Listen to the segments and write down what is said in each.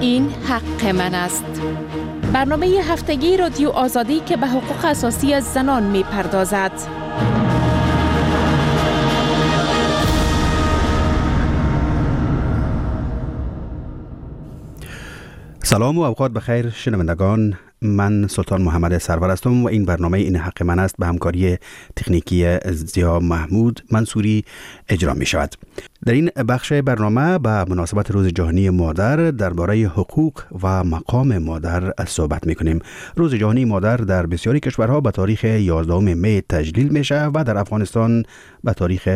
این حق من است. برنامه هفتگی رادیو آزادی که به حقوق اساسی زنان می پردازد. سلام و اوقات بخیر شنوندگان، من سلطان محمد سرور هستم و این برنامه این حق من است به همکاری تکنیکی زیا محمود منصوری اجرا می شود. در این بخش برنامه به مناسبت روز جهانی مادر درباره حقوق و مقام مادر صحبت می کنیم. روز جهانی مادر در بسیاری کشورها به تاریخ 11 می تجلیل می شود و در افغانستان به تاریخ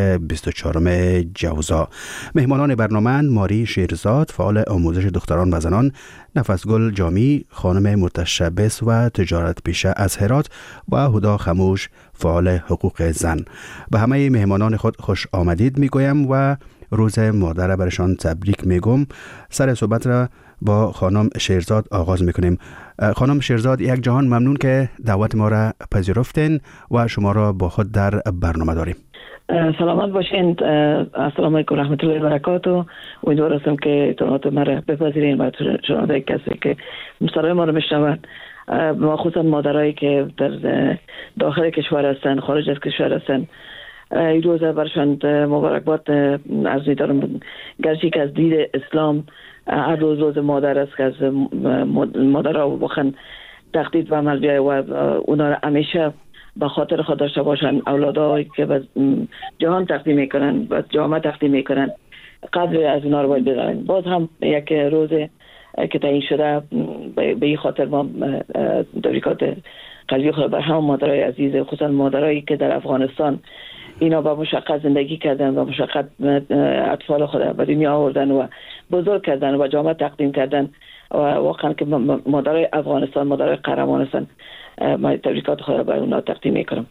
24 جوزا. مهمانان برنامه ماری شیرزاد، فعال آموزش دختران و زنان، نفسگل جامی، خانم مرتشبس و تجارت پیشه از هرات و هدا خموش، فعال حقوق زن. به همه مهمانان خود خوش آمدید میگویم و روز مادر را برشان تبریک میگم. سر صحبت را با خانم شیرزاد آغاز میکنیم. خانم شیرزاد، یک جهان ممنون که دعوت ما را پذیرفتین و شما را با خود در برنامه داریم. سلامت باشین. السلام علیکم و رحمت الله و برکاته. امیدوار هستم که اطلاعات ما را بپذیرین و شنونده کسی که مصاحبه ما را میشنوند، خصوصا مادرایی که در داخل کشور هستند، خارج از کشور هستند، این روز برشان مبارکباد عرض می‌دارم. گرچه که از دید اسلام هر روز مادر است که از مادرها واقعا تقدید و عمل بیاید و اونا را همیشه به خاطر خود داشته باشن. اولادایی که به جهان تقدیم میکنن و جامعه تقدیم میکنن، قدر از اونا رو باید بدانن. باز هم یک روز که تعیین شده به این خاطر ما تبریکات قلبی خود بر همه مادرای عزیز، خصوصا مادرایی که در افغانستان اینا با مشقت زندگی کردن و مشقت اطفال خود به دنیا آوردن و بزرگ کردن و جامعه تقدیم کردن و واقعا که مادرای افغانستان مادرای قهرمان هستن. من تبریکات خود را برای اونا تقدیم میکنم.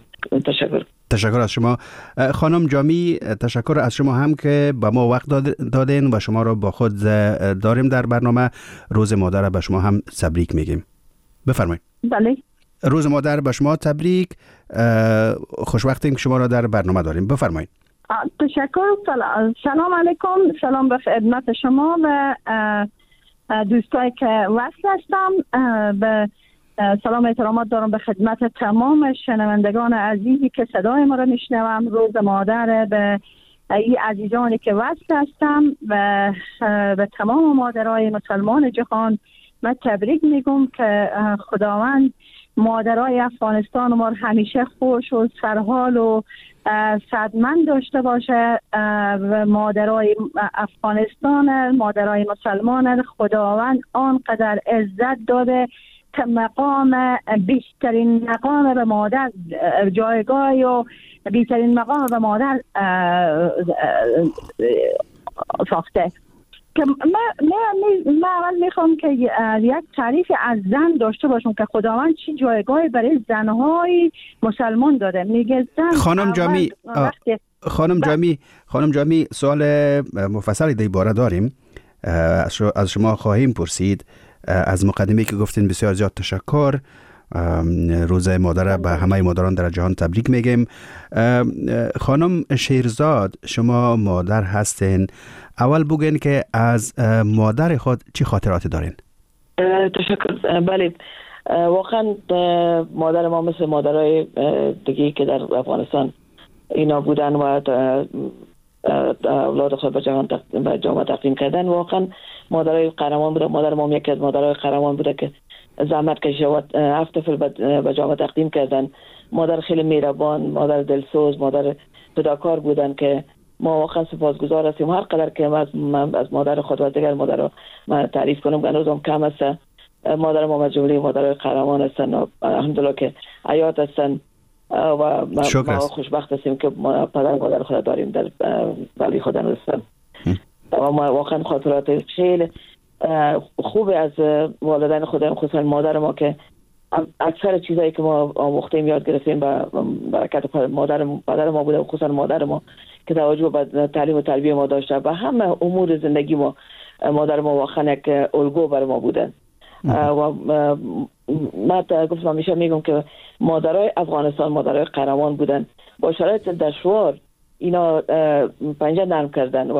تشکر از شما. خانم جامی، تشکر از شما هم که به ما وقت دادین و شما را با خود داریم در برنامه. روز مادر به شما هم تبریک میگیم. بفرمایید. بله، روز مادر به شما تبریک. خوشوقتیم که شما را در برنامه داریم. بفرمایید. تشکر. سلام علیکم. سلام به خدمت شما و دوستایی که وصل هستم. به سلام احترامات دارم به خدمت تمام شنوندگان عزیزی که صدای ما را میشنوم. روز مادر به این عزیزانی که وصل هستم و به تمام مادرای مسلمان جهان من تبریک میگم که خداوند مادرای افغانستان ما همیشه خوش و سرحال و سعادتمند داشته باشه و مادرای افغانستان، مادرای مسلمان خداوند آنقدر عزت داده که مقام بیشترین مقام به مادر جایگاه و بیشترین مقام به مادر ساخته. که من اول میخوام که یک تعریف از زن داشته باشم که خداوند چی جایگاهی برای زنهای مسلمان داده. میگه زن خانم جامی سوال مفصلی در باره داریم. از شما خواهیم پرسید. از مقدمه‌ای که گفتین بسیار زیاد تشکر. روز مادر به همه مادران در جهان تبریک میگیم. خانم شیرزاد، شما مادر هستین. اول بگین که از مادر خود چی خاطراتی دارین؟ تشکر. بله، واقعا مادر ما مثل مادرای دیگه که در افغانستان اینا بودن و اولاد خود به جامعه تقدیم کردن. واقعا مادرای قهرمان بوده. مادر ما یکی از مادرای قهرمان بوده که زحمت کشیده و 7 طفل به جامعه تقدیم کردن. مادر خیلی مهربان، مادر دلسوز، مادر فداکار بودن که ما واقعا سپاسگزار هستیم. هر قدر که من از مادر خود و دیگر مادر رو من تعریف کنم هنوزم کم است. مادر ما از جمله مادر قهرمان هستن و الحمدلله که حیات هستن و ما خوشبخت هستیم که پدر مادر خود داریم در ولی خود هستن. و ما واقعا خاطرات خیلی خوب از والدین خودم، خصوصا مادر ما که اکثر چیزایی که ما آموختیم یاد گرفتیم با برکت پدر ما بوده، خصوصا مادر ما که توجه به تعلیم و تربیت ما داشته و همه امور زندگی ما مادر ما واقعا یک الگو بر ما بودن. و من گفتم همیشه میگم که مادرای افغانستان مادرای قهرمان بودن. با شرایط دشوار اینا پنجه نرم کردن و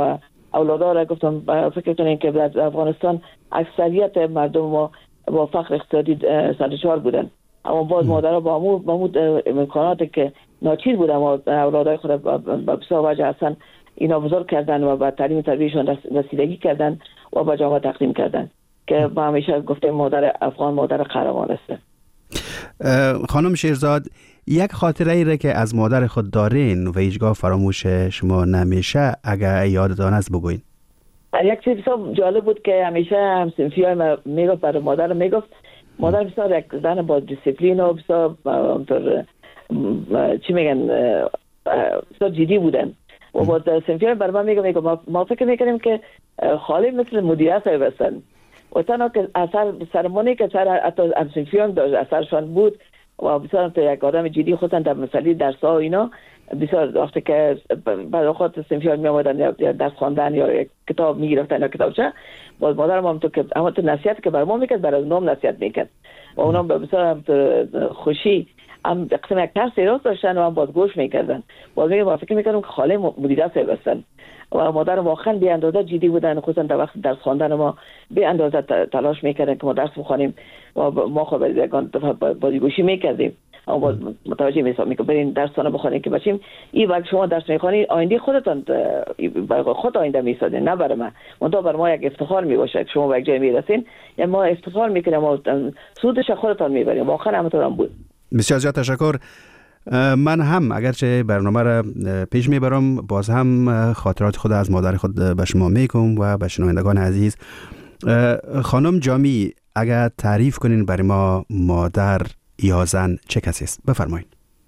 اولادها را گفتم فکر کنین که در افغانستان اکثریت مردم ما با فقر اقتصادی سرشار بودن، اما باز مادرها با امود امکاناتی که ناچیز بودن و اولادهای خود به بسیار وجه هستن اینا بزرگ کردن و به تعلیم تربیتشون رسیدگی کردن و به جامعه تقدیم کردن که ما همیشه گفتیم مادر افغان مادر قهرمان است. خانم شیرزاد، یک خاطره ای را که از مادر خود دارین و هیچگاه فراموش شما نمیشه اگر یادتان است بگوین. یک چیز بسیار جالب بود که همیشه همسنفی های میگفت برای مادر میگفت مادر بسیار یک زن با دیسیپلین و بسیار چی میگن بسیار جدی بودن و با سنفی های برای من میگم ما فکر میکنیم که خالی مثل مدیره صاحب هستن و تنها که اثر سرمانی که سر همسنفی هم داشت اثرشان بود و بسیار یک آدم جدی خودن در مثلی درس ها و اینا بسیار وقتی که بعد خود سنفیان می آمدن یا درس خواندن یا کتاب می گرفتن یا کتابچه باز مادرم هم تو که اما تو نصیحت که بر ما میکرد برای اونام نصیحت میکرد و اونام بسیار خوشی هم قسم یک ترس راست داشتن و هم باز گوش میکردن. باز میگم فکر میکردم که خاله مدیره صاحب هستن و مادرم واقعا بی اندازه جدی بودن، خصوصا در وقت درس خواندن ما بی اندازه تلاش میکردن که ما درس بخونیم و ما خود بازیگوشی میکردیم. اما متوجه میشم که برین درسونه بخونید که بچیم این وقت شما درس میخونید آینده خودتان برای خود آینده میسازین نه برای ما. منتها برای ما یک افتخار میباشه که شما به یک جای میرسین یا ما افتخار میکنیم و سودش خودتان میبریم. واقعا همونطور هم بود. بسیار زیاد تشکر. من هم اگرچه برنامه را پیش میبرم باز هم خاطرات خود از مادر خود به شما میگم و به شنوندگان عزیز. خانم جامی اگر تعریف کنین برای ما مادر یا زن چه کسی است؟ بفرمایید.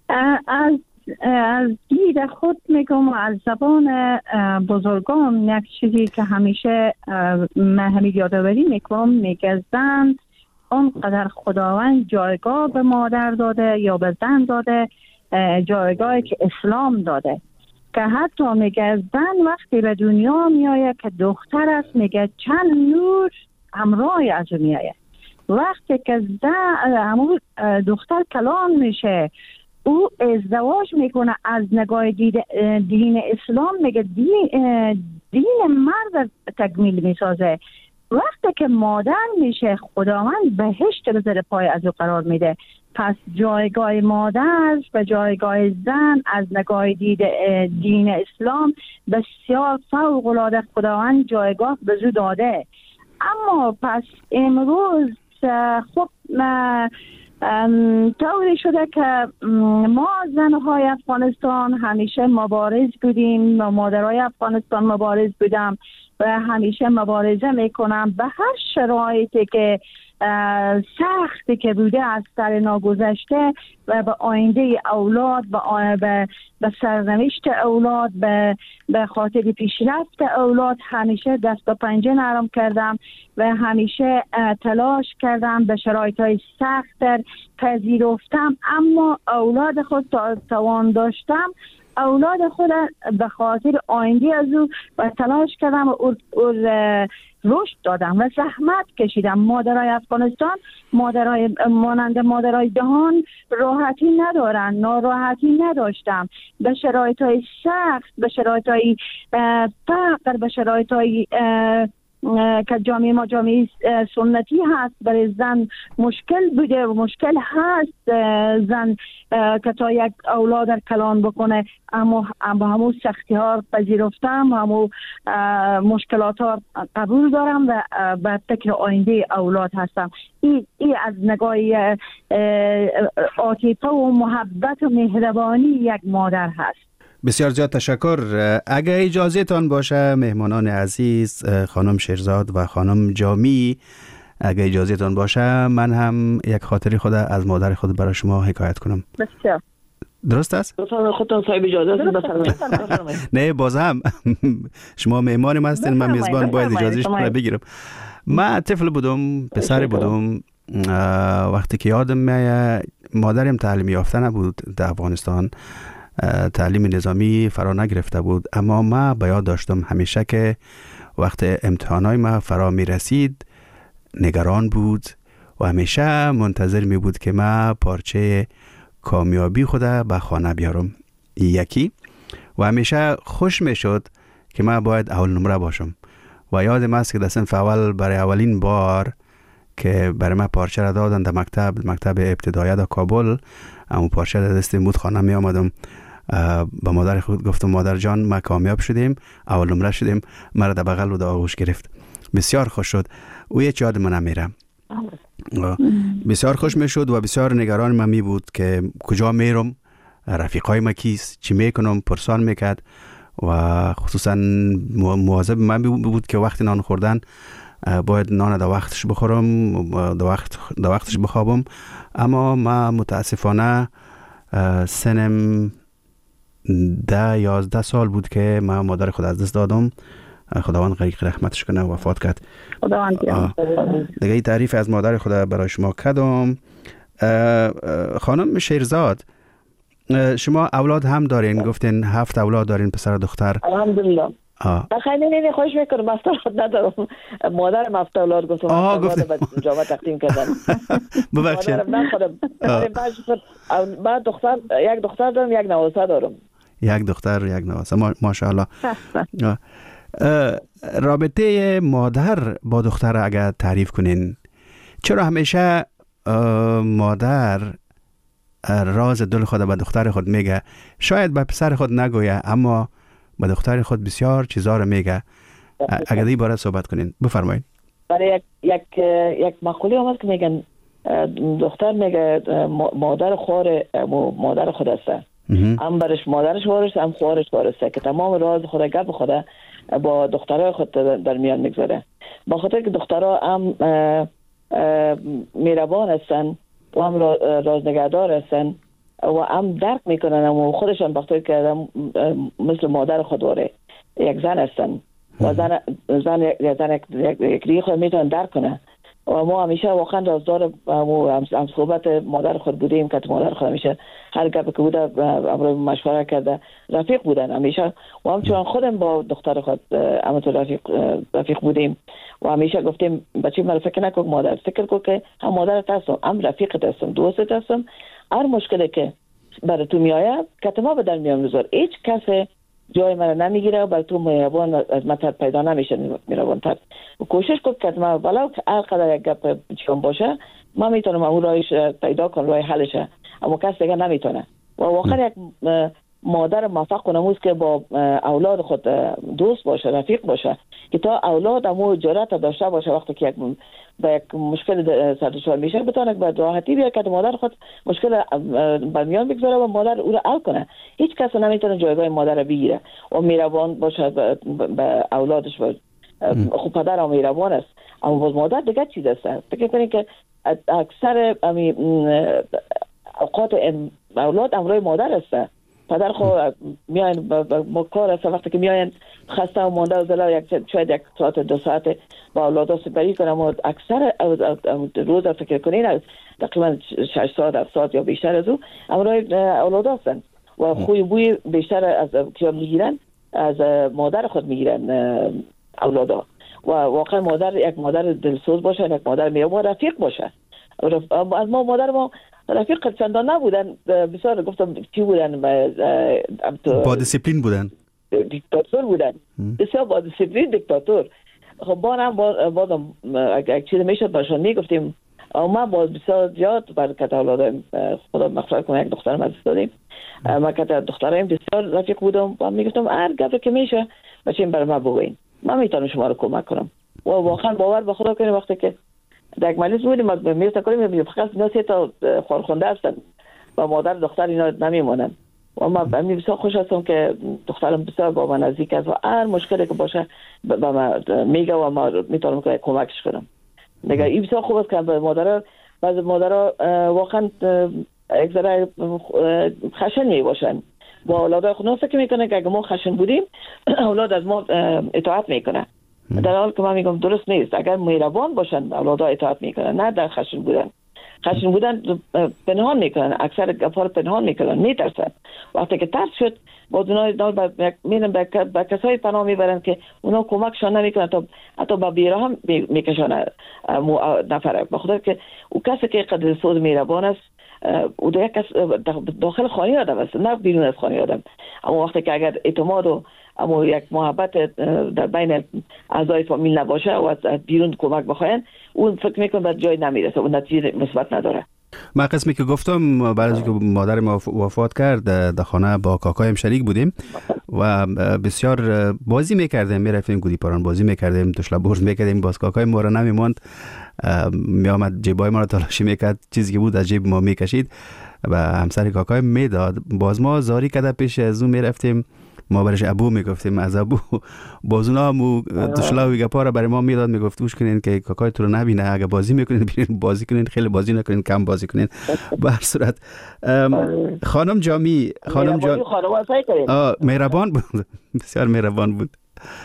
از دید خود میگم و از زبان بزرگان یک چیزی که همیشه من همین یادآوری میکنم میگه زن اونقدر خداوند جایگاه به مادر داده یا به زن داده جایگاهی که اسلام داده که حتی میگه زن وقتی به دنیا میآید که دختر است میگه چند نور همراه از او میآید. وقتی که همون دختر کلان میشه او ازدواج میکنه از نگاه دین اسلام میگه دین مرد تکمیل میسازه. وقتی که مادر میشه خداوند بهشت رو زیر پای از او قرار میده. پس جایگاه مادر و جایگاه زن از نگاه دین اسلام بسیار فوق العاده خداوند جایگاه به او داده. اما پس امروز خب طوری شده که ما زنهای افغانستان همیشه مبارز بودیم و مادرای افغانستان مبارز بودم و همیشه مبارزه میکنم به هر شرایطی که سختی که بوده از سر ناگذشته و به آینده اولاد به سرنوشت اولاد به خاطر پیشرفت اولاد همیشه دست و پنجه نرم کردم و همیشه تلاش کردم به شرایطهای سخت پذیرفتم. اما اولاد خود توان داشتم اولاد خود به خاطر آینده از او و تلاش کردم و رشد دادم و زحمت کشیدم. مادرای افغانستان مانند مادرای جهان راحتی ندارن، ناراحتی نداشتم. به شرایطهای سخت، به شرایطهای فقر، به شرایطهای که جامعه ما جامعه سنتی هست برای زن مشکل بوده و مشکل هست زن که تا یک اولاد در کلان بکنه. اما همون سختی ها پذیرفتم، همون مشکلات ها قبول دارم و به فکر آینده اولاد هستم. این از نگاه عاطفه و محبت و مهربانی یک مادر هست. بسیار زیاد تشکر. اگر اجازه تان باشه مهمانان عزیز خانم شیرزاد و خانم جامی، اگر اجازه تان باشه من هم یک خاطری خود از مادر خود برای شما حکایت کنم. بسیار درست است؟ خودتان صاحب اجازه است. نه باز هم شما مهمان هستین، من میزبان باید اجازه شما بگیرم. من طفل بودم، پسر بودم، وقتی که یادم میاد مادرم تعلیم یافته نبود در افغانستان، تعلیم نظامی فرا نگرفته بود، اما ما به یاد داشتم همیشه که وقت امتحانای ما فرا می رسید نگران بود و همیشه منتظر می بود که ما پارچه کامیابی خود به خانه بیارم یکی و همیشه خوش می شد که من باید اول نمره باشم و یادم است که در صنف اول برای اولین بار که برای من پارچه را دادن در مکتب ابتدایی در کابل، اما پارچه در دست بود خانه می آمدم، با مادر خود گفتم مادر جان ما کامیاب شدیم، اول نمره شدیم. مرا در بغل و در آغوش گرفت، بسیار خوش شد. او هیچ یاد من نمیره. بسیار خوش می شد و بسیار نگران من می بود که کجا میرم، رفیقای ما کیست، چی میکنم، پرسان میکرد و خصوصا مواظب من بود که وقت نان خوردن باید نان در وقتش بخورم، در وقتش بخوابم. اما ما متاسفانه سنم 11 سال بود که من مادر خود از دست دادم. خداوند غریق رحمتش کنه، وفات کرد. دیگه تعریف از مادر خود برای شما کردم. خانم شیرزاد، شما اولاد هم دارین، گفتین 7 اولاد دارین، پسر و دختر؟ الحمدلله. خیلی نه خوش میکنم، افتاد ندارم. مادرم 7 اولاد گفتم به جامعه تقدیم کردم. ببخشید. مادرم نخودم. بعد یک دختر دارم، یک نواسه دارم. یک دختر، یک نواسه. ماشاءالله. رابطه مادر با دختر اگر تعریف کنین، چرا همیشه مادر راز دل خود به دختر خود میگه؟ شاید به پسر خود نگویه اما به دختر خود بسیار چیزا رو میگه. اگر این باره صحبت کنین بفرمایید. برای یک مقوله آمد که میگن دختر میگه مادر مادر خود است، هم برش مادرش وارث، هم خوارش وارثه، که تمام راز خود گپ خود با دخترای خود در میان میگذاره. با خاطر که دخترها هم مهربان هستن و هم رازنگهدار هستن و هم درک میکنن و خودشان وقتی که مثل مادر خود داره یک زن هستن و زن یک ریخ میتونن درک کنه. و ما همیشه واقعا رازدار هم صحبت مادر خود بودیم که مادر خود همیشه هر گپی که بوده امروز مشوره کرده، رفیق بودن همیشه. و همچنان خودم با دختر خود همونطور رفیق بودیم و همیشه گفتیم بچه من فکر نکن مادر، فکر کن که هم مادرت هستم، هم رفیقت هستم، دوستت هستم. هر مشکلی که برای تو میآید که ما به در میان میذار، هیچ کس جای من نمیگیره و برای تو مهربان از من پیدا نمیشه. مهربان تر و کوشش کن که من ولو که هر قدر یک گپ چون باشه من میتونم اون راهش پیدا کنم، راه حلشه، اما کس دیگه نمیتونه. و واقعا یک مادر موفق نموز که با اولاد خود دوست باشه، رفیق باشه، که تا اولاد همو جرأت داشته باشه وقتی که با یک مشکل سرشار میشه بتونه به راحتی بیاد که مادر خود مشکل برمیان بگذاره و مادر او را حل کنه. هیچ کس نمیتونه جایگاه مادر را بگیره و مهربان باشه به اولادش. خب پدر هم مهربان است اما باز مادر دیگه چیز است. فکر کنید که اکثر اوقات اولاد امروی مادر است. پدر خود میاین با کار است، وقتی که میاین خسته و مانده و زلا شاید یک ساعت 2 ساعت با اولاد سپری کنم و اکثر روز فکر کنین تقریبا 6 ساعت 7 ساعت یا بیشتر از او امروی اولاد هستن و خوی بوی بیشتر از که میگیرن از مادر خود میگیرن اولادا. و واقعا مادر یک مادر دلسوز باشه، یک مادر مهربان رفیق باشه. از ما مادر ما رفیق چندان نبودن، بسیار گفتم چی بودن، با دیسیپلین بودن، دیکتاتور بودن، بسیار با دیسیپلین دیکتاتور. خب بازم یک چیز میشد باشون میگفتیم ما باز بسیار زیاد برکت اولادم خدا مغفرت کنه یک دخترم از دادیم. ما که دخترم بسیار رفیق بودم و میگفتم هر گفته که میشه بچین برای ما بگوین، من میتونم شما رو کمک کنم. و واقعا باور به خدا کنیم وقتی که در یک مجلس بودیم ما میرسه کنیم فقط اینا 3 تا خارخونده هستن و مادر دختر اینا نمیمونن و ما بسیار خوش هستم که دخترم بسیار با من نزدیک است و هر مشکلی که باشه با من میگه و ما میتونم که کمکش کنم. دیگه این بسیار خوب است که مادرها بعضی مادرها واقعا یک ذره خشن باشن با اولاد خود. فکر میکنه که اگه ما خشن بودیم اولاد از ما اطاعت میکنه، در حالی که من میگم درست نیست. اگر مهربان باشن اولادها اطاعت میکنن، نه در خشن بودن پنهان میکنن، اکثر گپا رو پنهان میکنن، میترسن. وقتی که ترس شد باز اونا میرن به کسای پناه میبرن که اونا کمکشان نمیکنن، حتی با بیرا هم میکشن نفره. بخاطر که او کسی که قدر سوز مهربان است او داخل خانه آدم است نه بیرون از خانه آدم. اما وقتی که اگر اعتماد و اما یک محبت در بین اعضای فامیل نباشه و از بیرون کمک بخواین، اون فکر میکنم به جای نمیرسه و نتیجه مثبت نداره. من قسمی که گفتم بعد از اینکه مادر ما وفات کرد در خانه با کاکایم شریک بودیم و بسیار بازی میکردیم، میرفتیم گودی پاران بازی میکردیم، تشلا برز میکردیم، باز کاکای ما را نمیماند، میامد جیبای ما را تلاشی میکرد، چیزی که بود از جیب ما میکشید و همسر کاکای میداد، باز ما زاری کده پیش از اون میرفتیم، ما برش ابو میگفتیم، از ابو بازونا مو تشلا و گپا را برای ما میداد، میگفت گوش کنین که کاکای تو رو نبینه، اگه بازی میکنین بیرین بازی کنین، خیلی بازی نکنین، کم بازی کنین. به هر صورت خانم جامی مهربان بود، بسیار مهربان بود.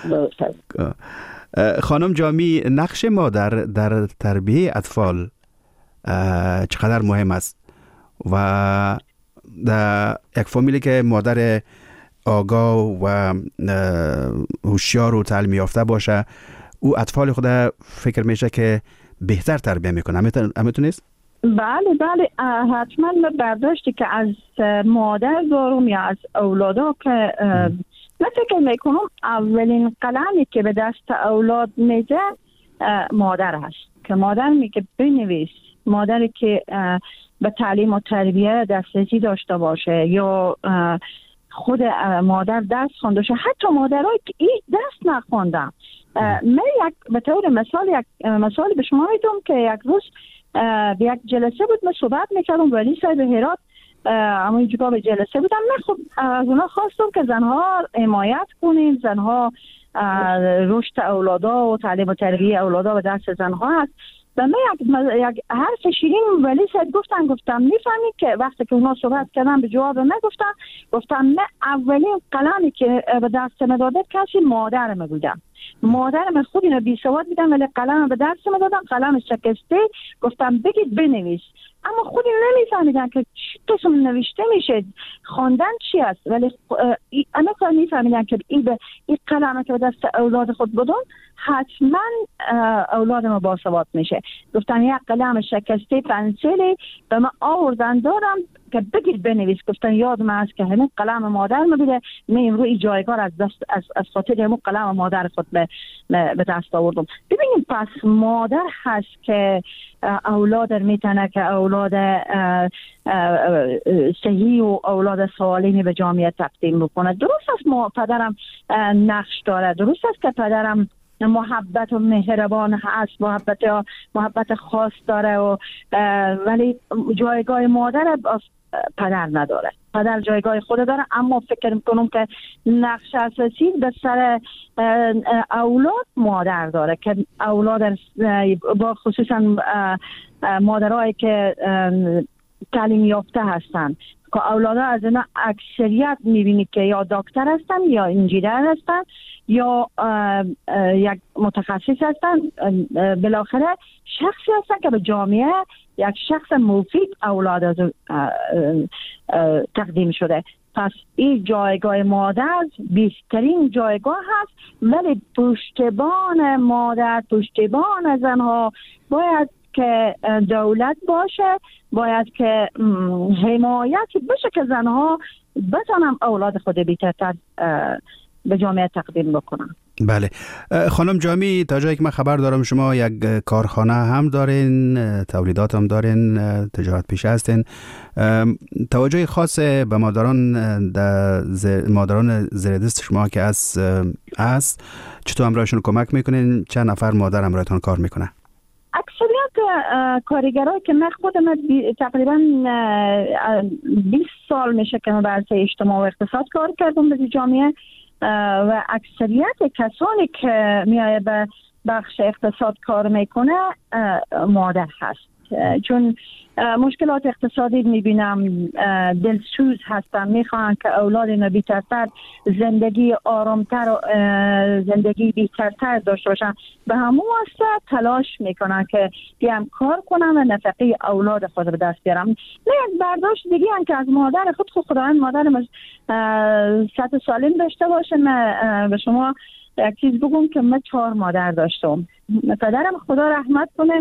خانم جامی، نقش مادر در تربیت اطفال چقدر مهم است و در یک فامیلی که مادر آگاه و هوشیار و تعلیم یافته باشه، او اطفال خود فکر میشه که بهتر تربیت میکنه. همینطور بله حتما برداشتی که از مادر دارم یا از اولادا که من فکر میکنم اولین قلمی که به دست اولاد میده مادر هست، که مادر میگه بنویس، مادری که به تعلیم و تربیت دسترسی داشته باشه یا خود مادر دست خونده شه، حتی مادرایی که این دست نخوندن. من به طور مثال به شما میدم که یک روز به یک جلسه بود، من صحبت میکردم ولی صاحب هرات اما اینجا به جلسه بودم، من خب از اونا خواستم که زنها حمایت کنیم، زنها رشد اولادا و تعلیم و تربیت اولادا به دست زنها هست. و من یک حرف شیرین ولی صاحب گفتم میفهمید که وقتی که اونا صحبت کردن به جواب من گفتم من اولین قلمی که به دست من داده کسی مادرم بودم. مادرم خود اینو بی سواد بودم ولی قلم به دست من دادم، قلم شکسته، گفتم بگید بنویس، اما خودی نمیفهمیدن که چی قسم نوشته میشه، خواندن چی است، ولی اما کار میفهمیدن که این قلمه که به دست اولاد خود بدم حتما اولادم با سواد میشه. گفتم یک قلم شکسته پنسیلی به من آوردن دارم که بگید بنویس. گفتن یادم است که همین قلم مادر ما بوده، من امروز جایگاه از خاطر همون قلم مادر خود به دست آوردم. ببینید پس مادر هست که اولاد میتونه که اولاد صحیح و اولاد سالمی به جامعه تقدیم بکنه. درست است پدرم نقش داره، درست است که پدرم محبت و مهربان هست، محبت خاص داره و ولی جایگاه مادر پدر نداره. پدر جایگاه خود داره، اما فکر میکنم که نقش اساسی به سر اولاد مادر داره، که اولاد با خصوصا مادرایی که تعلیم یافته هستن که اولادها از اینا اکثریت میبینید که یا دکتر هستن یا انجینر هستن یا یک متخصص هستن، بالاخره شخصی هستن که به جامعه یک شخص مفید اولاد از تقدیم شده. پس این جایگاه مادر بیشترین جایگاه هست، ولی پشتبان مادر، پشتبان زنها باید که دولت باشه، باید که حمایتی بشه که زنها بتونن اولاد خود بیشتر به جامعه تقدیم بکنن. بله خانم جامی، تا جایی که من خبر دارم شما یک کارخانه هم دارین، تولیدات هم دارین، تجارت پیشه هستین، توجه خاص به مادران زیر دست شما که است چطور همراهشون کمک میکنین؟ چند نفر مادر همراهتون کار میکنه؟ اکثریت کارگرایی که من خودم تقریبا 20 سال میشه که من به عرصه اجتماع و اقتصاد کار کردم به جامعه و اکثریت کسانی که میایه به بخش اقتصاد کار میکنه مادر هست، چون مشکلات اقتصادی میبینم، دلسوز هستن، میخوان که اولاد اینا بیشتر زندگی آرامتر و زندگی بیشتر داشته باشن، به همون واسطه تلاش میکنن که بیام کار کنم و نفقه اولاد خود به دست بیارم. نه یک برداشت دیگه هم که از مادر خداوند مادرم صحت سالم داشته باشه. من به شما یک چیز بگم که من 4 مادر داشتم، پدرم خدا رحمت کنه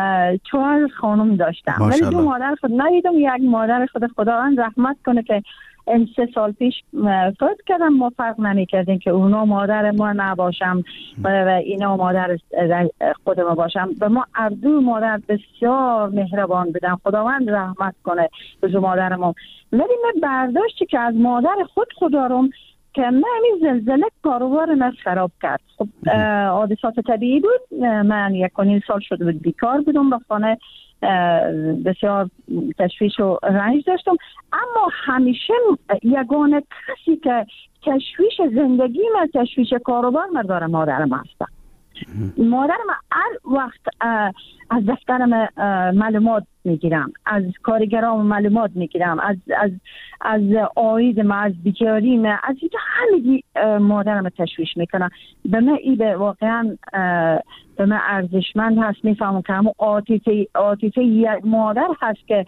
4 خانم داشتم، ولی 2 مادر خود ندیدم. یک مادر خداوند رحمت کنه که این 3 سال پیش فوت کردن. ما فرق نمی‌کردیم که اونا مادر ما نباشم و اینا مادر خود ما باشم. و ما اردو مادر بسیار مهربان بودن. خداوند رحمت کنه به مادر ما. ولی من برداشتی که از مادر خود دارم که من این زلزله کاروبار من خراب کرد. خب حادثات طبیعی بود. من 1.5 سال شده بود بیکار بودم، به خانه بسیار تشویش و رنج داشتم. اما همیشه یگانه کسی که تشویش زندگی من، تشویش کاروبار من داره مادرم هستم. مادرم هر وقت از دفترم معلومات میگیرم، از کارگرام معلومات میگیرم، از آیدم، از بیکاریم، از اینجا همگی مادرم تشویش میکنم. به من این واقعا به من ارزشمند هست. میفهمم که همون عاطفه یک مادر هست که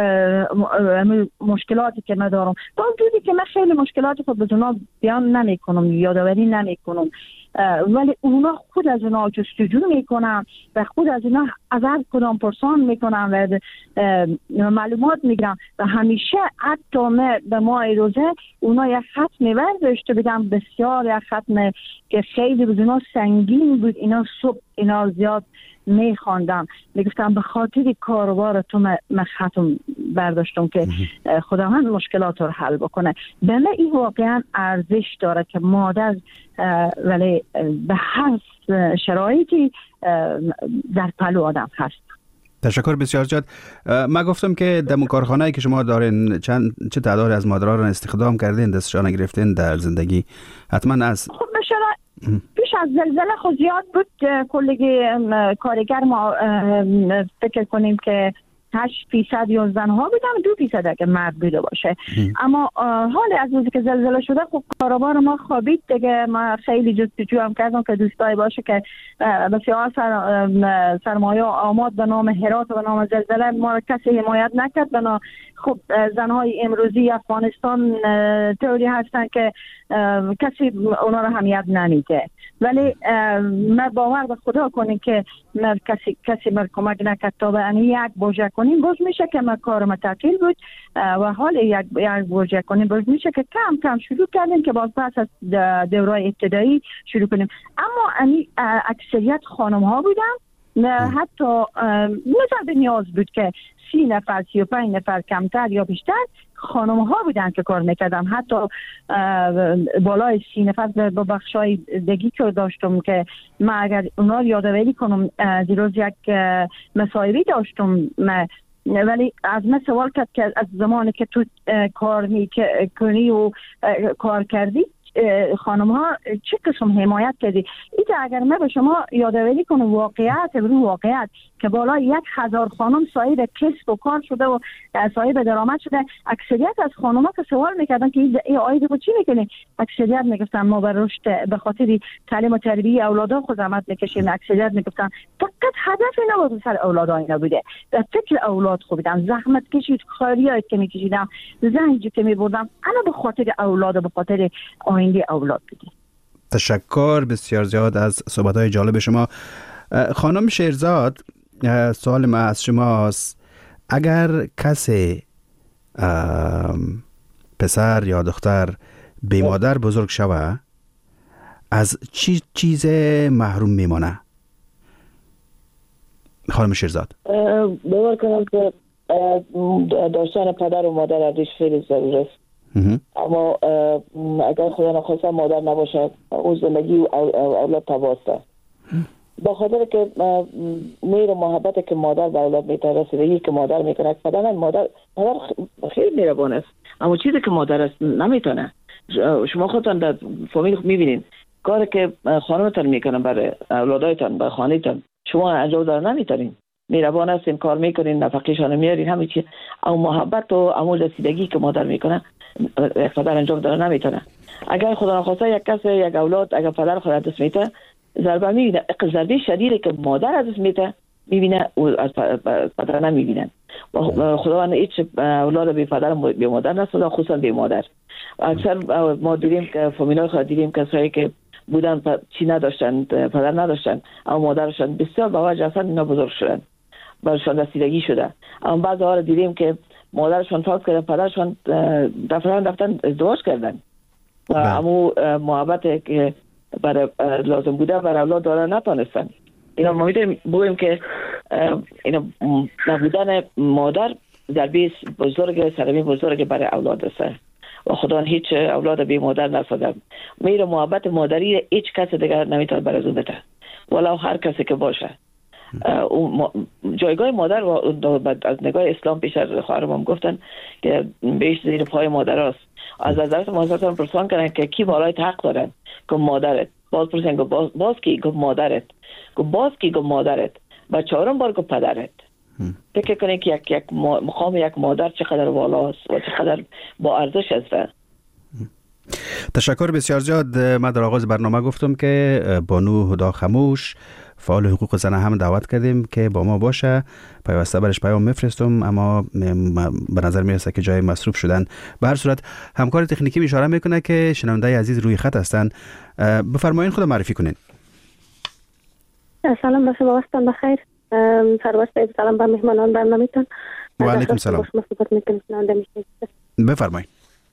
مشکلاتی که من دارم، با وجودی که من خیلی مشکلات خود به اونا بیان نمیکنم، یادآوری نمیکنم، ولی اونا خود از اونا جستجو میکنن و خود از اونا از هر کدام پرسان میکنن و معلومات میگیرن. و همیشه حتی من به ماه روزه اونا یک ختم برداشته بدم، بسیار یک ختم که خیلی بود اونا سنگین بود. اینا صبح اینا زیاد میخواندم، میگفتم به خاطر کاروبار تو من ختم برداشتم که خداوند مشکلات رو حل بکنه. به من این واقعا ارزش داره که مادر ولی به هر شرایطی در پلو آدم هست. تشکر بسیار زیاد. من گفتم که در کارخانه‌ای که شما دارین چه تعداد از مادرها رو استخدام کردین، دستشان گرفتین در زندگی؟ حتما از خب پیش از زلزله خود زیاد بود. کلگی کارگر ما فکر کنیم که 8% یا زنها بودن، 2% اگه مرد بوده باشه. اما حال از روزی که زلزله شده خب کاروبار ما خوابید دیگه. ما خیلی جستجو هم کردم که دوستایی باشه که بسیار سرمایه آماد به نام هرات و به نام زلزله ما کسی حمایت نکرد. بنا خب زنهای امروزی افغانستان طوری هستن که کسی اونا رو حمایت نمیده. ولی من باور به خدا کنیم که کسی من کمک نکرد تا به این یک بوجه کنیم. باز میشه که من کارم تعطیل بود و حال یک بوجه کنیم باز میشه که کم کم شروع کردیم که باز پس از دورای ابتدایی شروع کنیم. اما اکثریت خانم ها بودن، حتی مثل به نیاز بود که 30 نفر 35 نفر کمتر یا بیشتر خانم ها بودن که کار میکردم. حتی بالای 30 نفر به بخشای دیگی که داشتم که من اگر اونا یادآوری کنم دیروز یک مصاحبه داشتم ولی از من سوال کرد که از زمانی که تو کار میکنی و کار کردی خانم ها چه قسم حمایت کردی؟ این اگر من به شما یادآوری کنم واقعیت که بالای 1000 خانم صاحب کسب و کار شده و صاحب درآمد شده. اکثریت از خانم ها که سوال میکردن که این آید رو چی میکنی؟ اکثریت میگفتن ما بر رشد به خاطر تعلیم و تربیت اولادا خود زحمت میکشیم. اکثریت میگفتن فقط هدف نبود سر اولادا اینا بوده، در فکر اولاد خوب بودم، زحمت کشید، خاریایی که میکشیدم، زنجی که میبردم، انا به خاطر اولاد و به خاطر آینده اولاد بودیم. تشکر بسیار زیاد از صحبت‌های جالب شما. خانم شیرزاد، سوال ما از شماست. اگر کسی پسر یا دختر بی مادر بزرگ شوه از چی چیز محروم میمانه؟ خانم شیرزاد. باور کنم که داشتن پدر و مادر ازش خیلی ضروری است. اما اگر خدا نخواسته مادر نباشه اون زندگی و اولاد تباسته. با خاطر که میر و محبت که مادر به اولاد میتونه، رسیدگی که مادر میکنه، پدر خیلی مهربان است، اما چیزی که مادر است نمیتونه. شما خودتان در فامیل میبینین کاری که خانمتان میکنن برای اولادایتان، برای خانهتان، شما انجام دادن نمیتونین. مهربان هستین، کار میکنین، نفقهشان میارین، همه چی. اما محبت و اما رسیدگی که مادر میکنه یک پدر انجام دادن نمیتونه. اگر خدا نخواسته یک کس یک اولاد اگر پدر خود دست میته ضربه میبینه، ضربه شدیدی که مادر از دست میته میبینه و از پدر نمیبینن. خداوند هیچ اولاد بی پدر بی مادر نسازه، خصوصا بی مادر. اکثر ما دیدیم که فامیلای خود دیدیم کسایی که بودن چی نداشتن، پدر نداشتن، اما مادرشان بسیار با وجه اصلا اینا بزرگ شدن، برشان رسیدگی شده. اما بعضی ها رو دیدیم که مادرشان فوت کردن، پدرشان رفتن ازدواج کردن و امو محبت که برای لازم بوده برای اولاد دارن نتانستن. اینا ما میتونیم بگوییم که اینا نبودن مادر ضربه بزرگ سرمی بزرگ برای اولاد است و خدا هیچ اولاد بی مادر نسازد. میره محبت مادری هیچ کس دیگر نمیتونه برای بده، ولو هر کسی که باشه. جایگاه مادر و از نگاه اسلام پیش از خواهرم هم گفتن که بیش زیر پای مادر است. از حضرت محمد پرسان کردن که کی بالای حق دارن؟ که مادرت. باز پرسن که باز کی؟ که مادرت. که باز کی؟ که مادرت. و چهارم بار که پدرت. فکر کنید که یک مقام یک مادر چقدر والاست و چقدر با ارزش است. تشکر بسیار زیاد. من در آغاز برنامه گفتم که بانو هدا خموش فعال حقوق زن هم دعوت کردیم که با ما باشه. پیوسته برش پیام میفرستم اما به نظر میرسه که جای مصروف شدن. به هر صورت همکار تکنیکی اشاره میکنه که شنونده عزیز روی خط هستن. بفرمایید خود معرفی کنین. سلام بخیر، وقتتون بخیر. سرور صاحب سلام به مهمانان برنامه‌تون. و علیکم سلام. بفرمایید.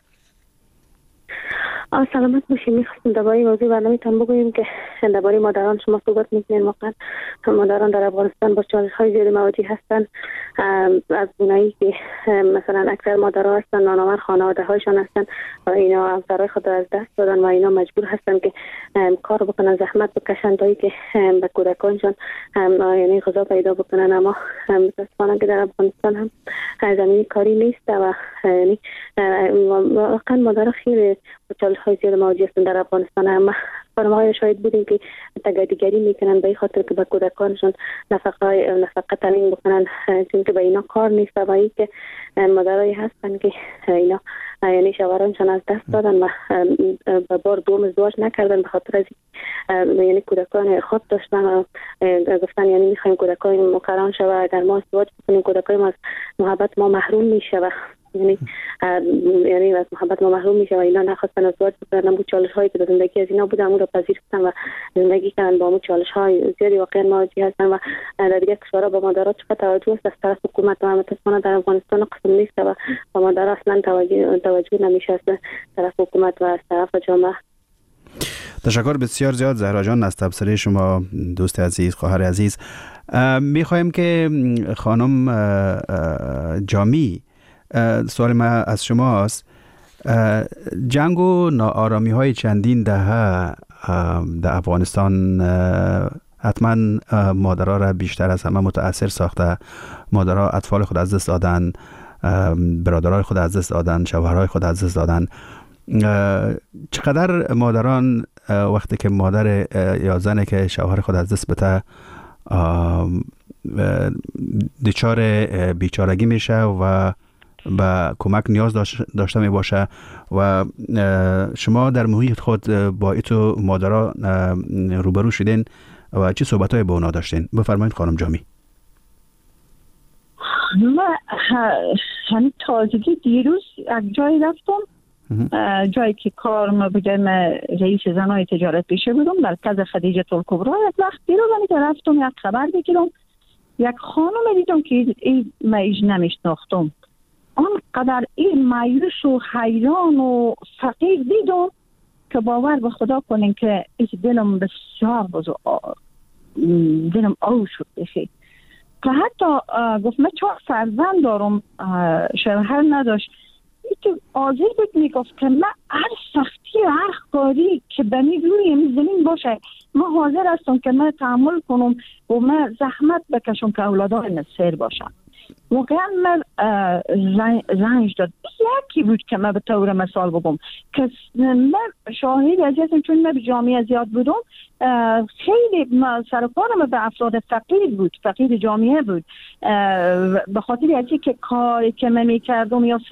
سلامت باشید. می‌خواستم درباره موضوع برنامه‌تان بگویم که درباره مادران شما صحبت می‌کنین. واقعا مادران در افغانستان با چالش‌های زیادی مواجه هستند. از گونه‌ای که مثلا اکثر مادرها هستن نانآور خانواده‌هایشان هستن و اینا همسرای خود را از دست دادن و اینا مجبور هستن که کار بکنن، زحمت بکشن تا اینکه به کودکانشان یعنی غذا پیدا بکنن. اما متأسفانه که در افغانستان هم زمینه کاری نیست و یعنی واقعا مادرها خیلی چالش‌های زیاد مواجه هستند در افغانستان. هم خانم‌های شاهد بودیم که تگادیگری میکنن به خاطر که به کودکانشون نفقه تامین بکنن، چون که به اینا کار نیست و این که مادرایی هستن که اینا یعنی شوهرانشون از دست دادن و به بار دوم ازدواج نکردن به خاطر از یعنی کودکان خود داشتن و گفتن یعنی میخوایم کودکان مکران شوه، اگر ما ازدواج بکنیم کودکان ما از محبت ما محروم میشه و یعنی از محبت ما محروم میشه و اینا نخواستن ازدواج بکنن. اون چالش هایی که در زندگی از اینا بوده امون رو پذیرفتن و زندگی کردن با اون چالش های زیادی واقعا مواجه هستن و در دیگه کشورها با مادرها چقدر توجه است از طرف حکومت و متاسفانه در افغانستان قسم نیست و با مادرها اصلا توجه نمیشه از طرف حکومت و از طرف جامعه. تشکر بسیار زیاد زهرا جان از تبصره شما دوست عزیز، خواهر عزیز. میخوایم که خانم جامی، سوال ما از شماست. جنگ و ناآرامی های چندین دهه در افغانستان حتما مادرها را بیشتر از همه متاثر ساخته. مادرها اطفال خود از دست دادن، برادرای خود از دست دادن، شوهرای خود از دست دادن. چقدر مادران وقتی که مادر یا زنی که شوهر خود از دست بده دچار بیچارگی میشه و با کمک نیاز داشته می باشه و شما در محیط خود با ایتو مادرها روبرو شدین و چه صحبت‌های با اونا داشتین؟ بفرمایید خانم جامی. من همین تازگی دیروز یک جایی رفتم، جایی که کارم بگم رئیس زنای تجارت پیشه بودم، مرکز خدیجه الکبری. یک وقت دیروز رفتم یک خبر بگیرم، یک خانم دیدم که من ایش نمیشناختم. آنقدر این مایوس و حیران و فقیر دیدم که باور به خدا کنین که دلم بسیار دلم آو شد بخیر. که حتی گفت من 4 فرزند دارم، شوهر نداشت. این آزیر بود میگفت که من هر سختی و هر کاری که بمی روی زمین باشه من حاضر هستم که من تحمل کنم و من زحمت بکشم که اولادای من سیر باشم. واقعا من رنج داد. یکی بود که من به طور مثال بگم که من شاهد ازیتم، چون من به جامعه زیاد بودم، خیلی سرکارم به افراد فقیر بود، فقیر جامعه بود. به خاطر ازی که کاری که من میکردم یا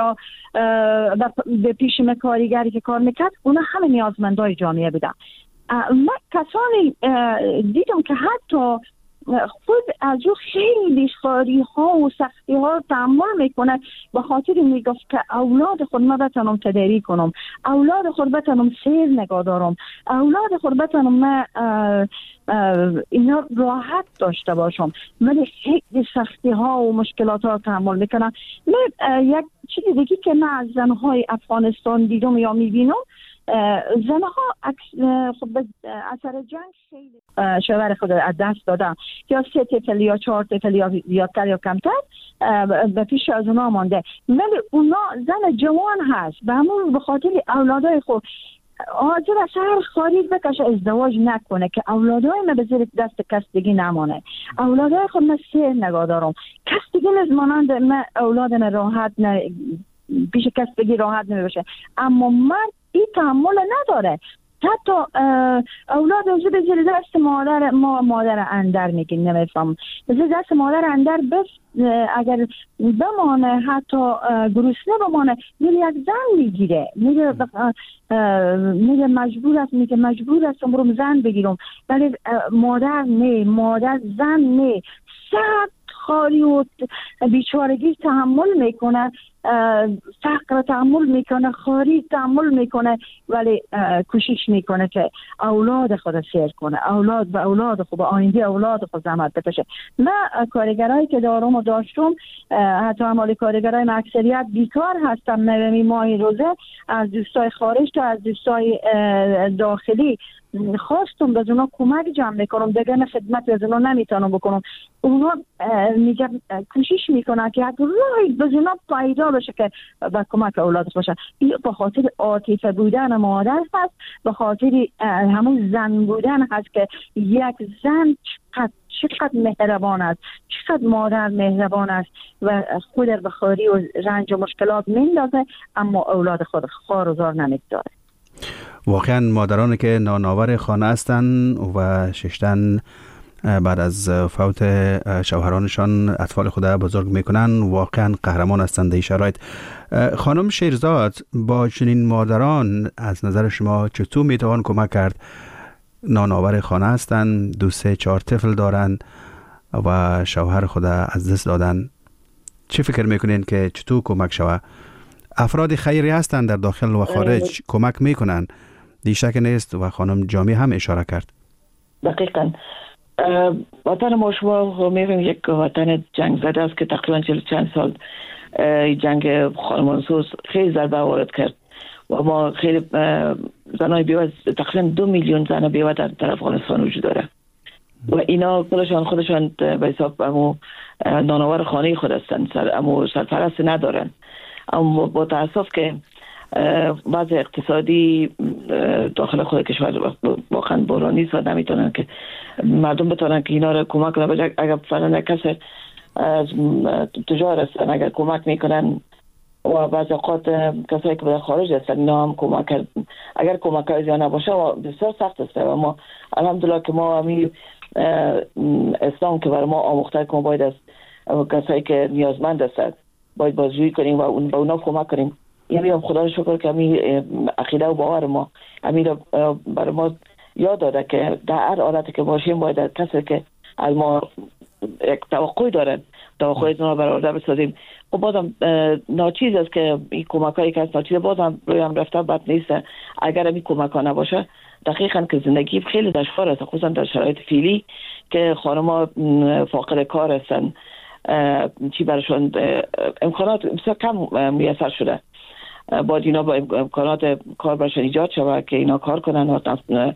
به پیش من کارگری که کار میکرد اونا همه نیازمندای جامعه بودن. من کسانی دیدم که حتی خود از او خیلی خاری ها و سختی ها تحمل میکنه، به خاطر میگفت که اولاد خود ما بتانم تداری کنم، اولاد خود بتانم سیر نگاه دارم، اولاد خود بتانم من اینا راحت داشته باشم. ولی خیلی سختی ها و مشکلات ها تحمل میکنم. یک چیزی دیگه که من از زنهای افغانستان دیدم یا میبینم، زنها خب اثر جنگ خیلی شوهر خود از دست دادن، یا 3 طفل یا 4 طفل یا زیادتر یا کمتر به پیش از اونا مانده. ولی اونا زن جوان هست، به همون به خاطر اولادای خود حاضر از هر خارج بکشه ازدواج نکنه که اولادای من به زیر دست کس دیگه نمانه. اولادای خود من سیر نگاه دارم، کس دیگه نزمانند من اولادم راحت پیش کس دیگه راحت نمیشه. اما مرد این تحمل نداره، حتی اولاد اوزی به زیر دست مادر اندر میگه، نمیفهم به زیر دست مادر اندر بس اگر بمانه حتی گرسنه بمانه میره یک زن میگیره، میره مجبور است برم زن بگیرم. ولی مادر نه، مادر زن نه، سخت خاری و بیچارگی تحمل میکنه، فقر تحمل میکنه، خاری تحمل میکنه، ولی کوشش میکنه که اولاد خود سیر کنه، اولاد خود، آینده اولاد خود زحمت بکشه. من کارگرایی که دارم و داشتم، حتی همالی کارگرای من اکثریت بیکار هستم، نمی ماهی روزه از دوستای خارج تا از دوستای داخلی خواستم به اونا کمک جمع میکنم، دیگه خدمت به اونا نمیتونم بکنم. اونا میگه کوشش میکنن که یک راهی به اونا پیدا بشه که به کمک اولادش باشه. این به خاطر عاطفه بودن مادر هست، به خاطر همون زن بودن هست که یک زن چقدر مهربان است، چقدر مادر مهربان است و خود به خاری و رنج و مشکلات میندازه، اما اولاد خود خوار و زار نمیگذاره. واقعا مادرانی که نانآور خانه هستند و ششتن بعد از فوت شوهرانشان اطفال خود بزرگ میکنن، واقعا قهرمان هستند در شرایط. خانم شیرزاد، با چنین مادران از نظر شما چطور میتوان کمک کرد؟ نانآور خانه هستند، 2-3-4 طفل دارن و شوهر خود از دست دادن. چه فکر میکنین که چطور کمک شود؟ افراد خیری هستند در داخل و خارج، کمک میکنن، دیشک نیست و خانم جامی هم اشاره کرد. دقیقاً وطن ما شما میبینیم یک وطن جنگ زده است که تقریبا 40 چند سال جنگ خانمانسوز خیلی ضربه وارد کرد و ما خیلی زنای بیوه، تقریبا 2 میلیون زن بیوه در افغانستان وجود داره و اینا خودشان به حساب امو نانآور خانه خود هستند، امو سرپرست ندارن. اما با تاسف که وضع اقتصادی داخل خود کشور واقعا بحرانی است و نمیتونن که مردم بتونن که اینا رو کمک کنن. اگر فعلا کسی از تجار هستن اگر کمک میکنن و بعض اوقات کسایی که در خارج هستن اینا هم کمک، اگر کمک های زیاد نباشه بسیار سخت است. و ما الحمدلله که ما همین اسلام که برای ما آموخته که ما باید از کسایی که نیازمند هستند باید بازجویی کنیم و به اونا کمک کنیم. یعنی خدا رو شکر که همین عقیده و باور ما همین برای ما یاد داده که در هر حالتی که باشیم باید کسی که از ما یک توقعی دارن توقعی اونا برآورده بسازیم. خب بازم ناچیز است که این کمک هایی که از ناچیز بازم روی هم رفته بد نیست. اگر این کمک ها نباشه دقیقاً که زندگی خیلی دشوار است، خصوصا در شرایط فعلی که خانم‌ها فاقد کار هستن، چی برشون امکانات بسیار کم میسر شده. باید اینا با امکانات کار برشون ایجاد شود که اینا کار کنن و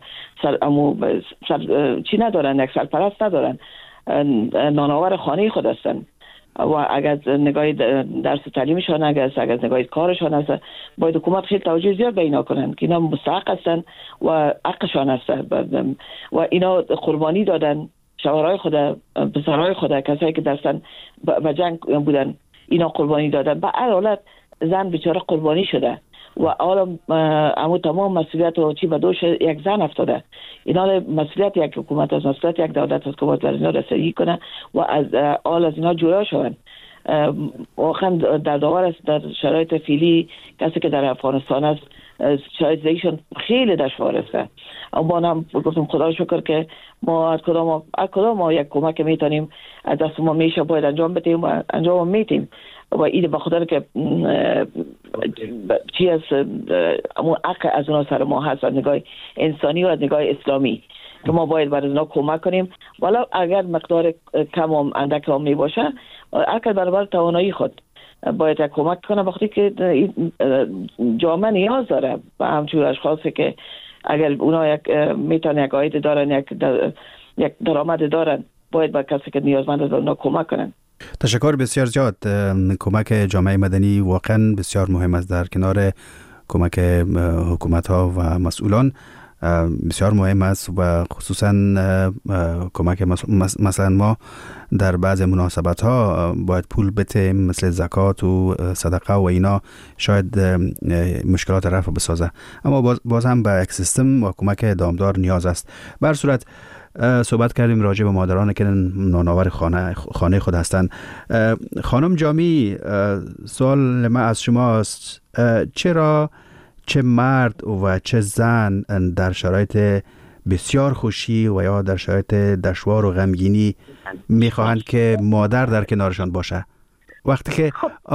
چی ندارن، یک سرپرست ندارن، نانآور خانه خود هستن و اگر نگاه درس تعلیمشان اگر نگاه کارشان هست باید حکومت خیلی توجه زیاد به اینا کنن که اینا مستحق هستن و حقشان هستن و اینا قربانی دادن. شوهرای خود، پسرای خود، کسایی که درستن و جنگ بودن اینا قربانی دادن. به هر حالت زن بیچاره قربانی شده و حالا امو تمام مسئولیت و چی به دوش یک زن افتاده. اینا مسئولیت یک حکومت است، مسئولیت یک دولت است که باید بر اینا رسیدگی کنه و از اینا جدا شون. واقعا در داور است. در شرایط فعلی کسی که در افغانستان است شاید زیشون خیلی دشوار است. اما من گفتم خدا شکر که ما از کدام ما یک کمک میتونیم از دست ما میشه باید انجام بدیم و انجام میتیم و این بخاطر که چی از امون حق از اونا سر ما هست از نگاه انسانی و از نگاه اسلامی که ما باید برای اونا کمک کنیم ولی اگر مقدار کم هم اندک هم می باشه اگر برابر توانایی خود باید کمک کنه وقتی که جامعه نیاز داره و همچون اشخاصی که اگر اونا میتونه یک عاید دارن یک درآمد دارن باید با کسی که نیازمند است اونا کمک کنن. تشکر بسیار زیاد. کمک جامعه مدنی واقعا بسیار مهم است در کنار کمک حکومت ها و مسئولان بسیار مهم است و خصوصا کمک مثلا ما در بعض مناسبت ها باید پول بتیم مثل زکات و صدقه و اینا شاید مشکلات رفع بسازه اما باز هم به یک سیستم و کمک دامدار نیاز است. به هر صورت صحبت کردیم راجع به مادران که نانآور خانه خود هستند. خانم جامی سوال من از شماست چرا چه مرد و چه زن در شرایط بسیار خوشی و یا در شرایط دشوار و غمگینی میخواهند که مادر در کنارشان باشه؟ وقتی که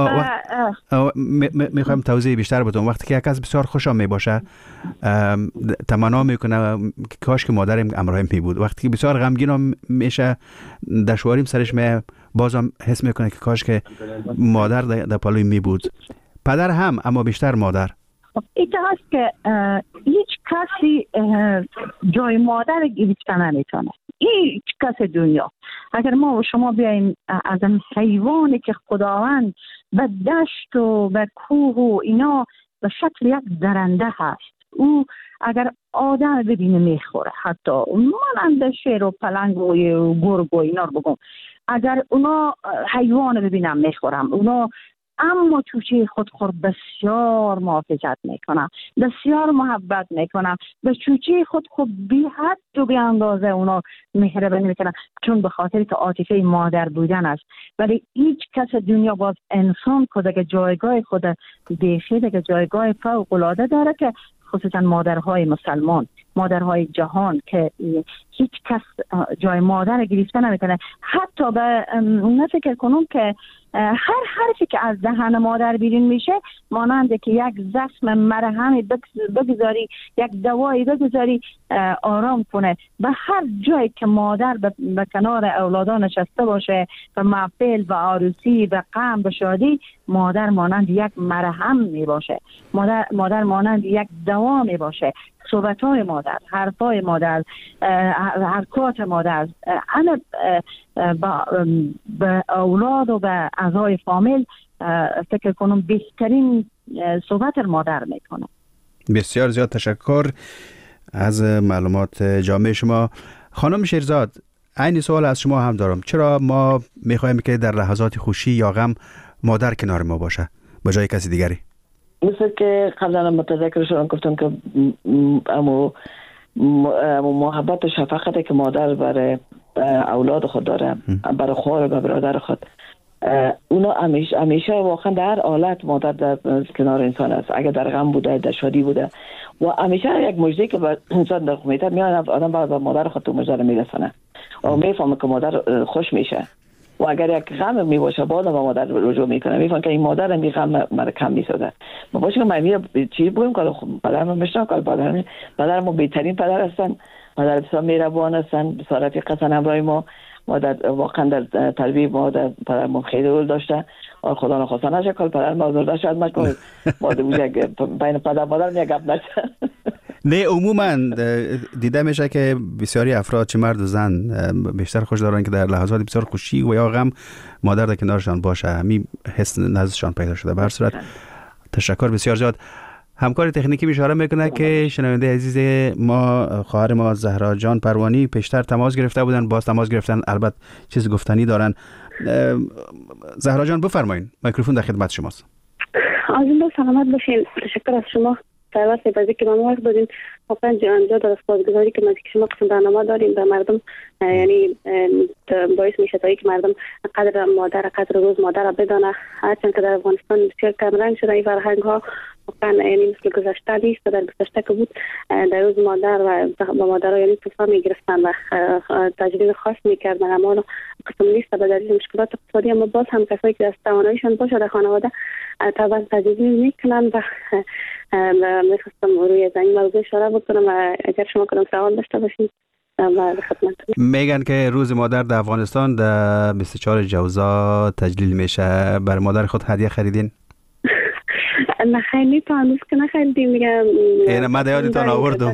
میخوایم توضیح بیشتر بدم وقتی که یک کس بسیار خوشم میباشه تمنا میکنه کاش که مادرم همراهم می بود. وقتی که بسیار غمگین میشه دشواریم سرش بازم حس میکنه که کاش که مادر در پلوی می بود. پدر هم اما بیشتر مادر. ایتا هست که هیچ کسی جای مادر گرفتن نمیتونه. هیچ کس دنیا. اگر ما و شما بیاییم از این حیوانی که خداوند به دشت و به کوه و اینا به شکل یک درنده هست او اگر آدم ببینه میخوره حتی مانند شیر و پلنگ و گرگ و اینا رو بگم اگر اونا حیوان ببینم میخورم اونا اما چوچه خود بسیار محافظت میکنم بسیار محبت میکنم به چوچه خود بی حد و بی اندازه اونا مهربانی میکنم چون به خاطر که عاطفه مادر بودن است. ولی هیچ کس دنیا باز انسان که دیگه جایگاه خود دیگه دیگه جایگاه فوق العاده داره که خصوصا مادرهای مسلمان مادرهای جهان که هیچ کس جای مادر گرفته نمیکنه. حتی به اون فکر کنم که هر حرفی که از دهن مادر بیرون میشه مانند که یک زخم مرهمی بگذاری یک دوایی بگذاری آرام کنه. به هر جایی که مادر به کنار اولادان نشسته باشه و محفل و عروسی و غم و شادی مادر مانند یک مرهم می باشه. مادر مانند یک دوا می باشه. صحبت‌های مادر، حرف‌های مادر، حرکات مادر انا به اولاد و به اعضای فامیل فکر کنم بهترین صحبت مادر میکنه. بسیار زیاد تشکر از معلومات جامع شما. خانم شیرزاد عین سوال از شما هم دارم. چرا ما میخوایم که در لحظات خوشی یا غم مادر کنار ما باشه به جای کسی دیگری؟ مثل که قبلا متذکر شدم گفتم که محبت و شفقتی که مادر برای اولاد خود داره برای خواهر و برادر خود اونا همیشه واقعا در هر حالت مادر در کنار انسان است. اگر در غم بوده در شادی بوده و همیشه یک مژده که به انسان در میاد میاد آدم باید به مادر خود تو مژده میرسونه و میفهمه که مادر خوش میشه و اگر یک غم می باشه باید با مادر رجوع میکنه میفهمه که این مادر این غم مرا کم میسازه. ما باشه که من چی بگم که پدرم میشنم که پدرم بهترین پدر هستن. پدر بسیار مهربان هستن بسیار رفیق هستن همراه ما واقعا در تربیت ما در پدرم خیلی رول داشته و خدا نخواسته نشه که پدرم آزرده شد مکنه بین پدر مادر یک گپ نشه. نه عموما دیده میشه که بسیاری افراد چه مرد و زن بیشتر خوش دارن که در لحظات بسیار خوشی و یا غم مادر در کنارشان باشه. همین حس نزدشان پیدا شده. به هر صورت تشکر بسیار زیاد. همکار تکنیکی اشاره میکنه که شنونده عزیز ما خواهر ما زهرا جان پروانی پیشتر تماس گرفته بودن باز تماس گرفتن البته چیز گفتنی دارن. زهرا جان بفرمایید میکروفون در خدمت شماست. عزیزان سلامت باشین. تشکر از شما پیوسته بازی که ما وقت دادین. واقعا جانجا در سپاسگزاری که نزدیک شما قسم برنامه داریم به مردم یعنی باعث میشه تا که مردم قدر مادر، قدر روز مادر را بدانه. هرچند که در افغانستان بسیار کم رنگ شده این فرهنگ ها، واقعا یعنی مثل گذشته نیست. در گذشته که بود در روز مادر و با مادرها یعنی توفا میگرفتن و تجلیل خاص میکردن، اما قسم نیست به دلیل مشکلات اقتصادی. اما باز هم کسایی که از تواناییشان باشه در خانواده طبعا تجلیل میکنن. و میخواستم روی این موضوع اشاره بکنم و اگر شما کنم سوال داشته باشید میگن که روز مادر در افغانستان در 24 جوزا تجلیل میشه. بر مادر خود هدیه خریدین؟ نه خیلی تا هنوز که نخریدیم. میگم اینه من دیادتان آوردم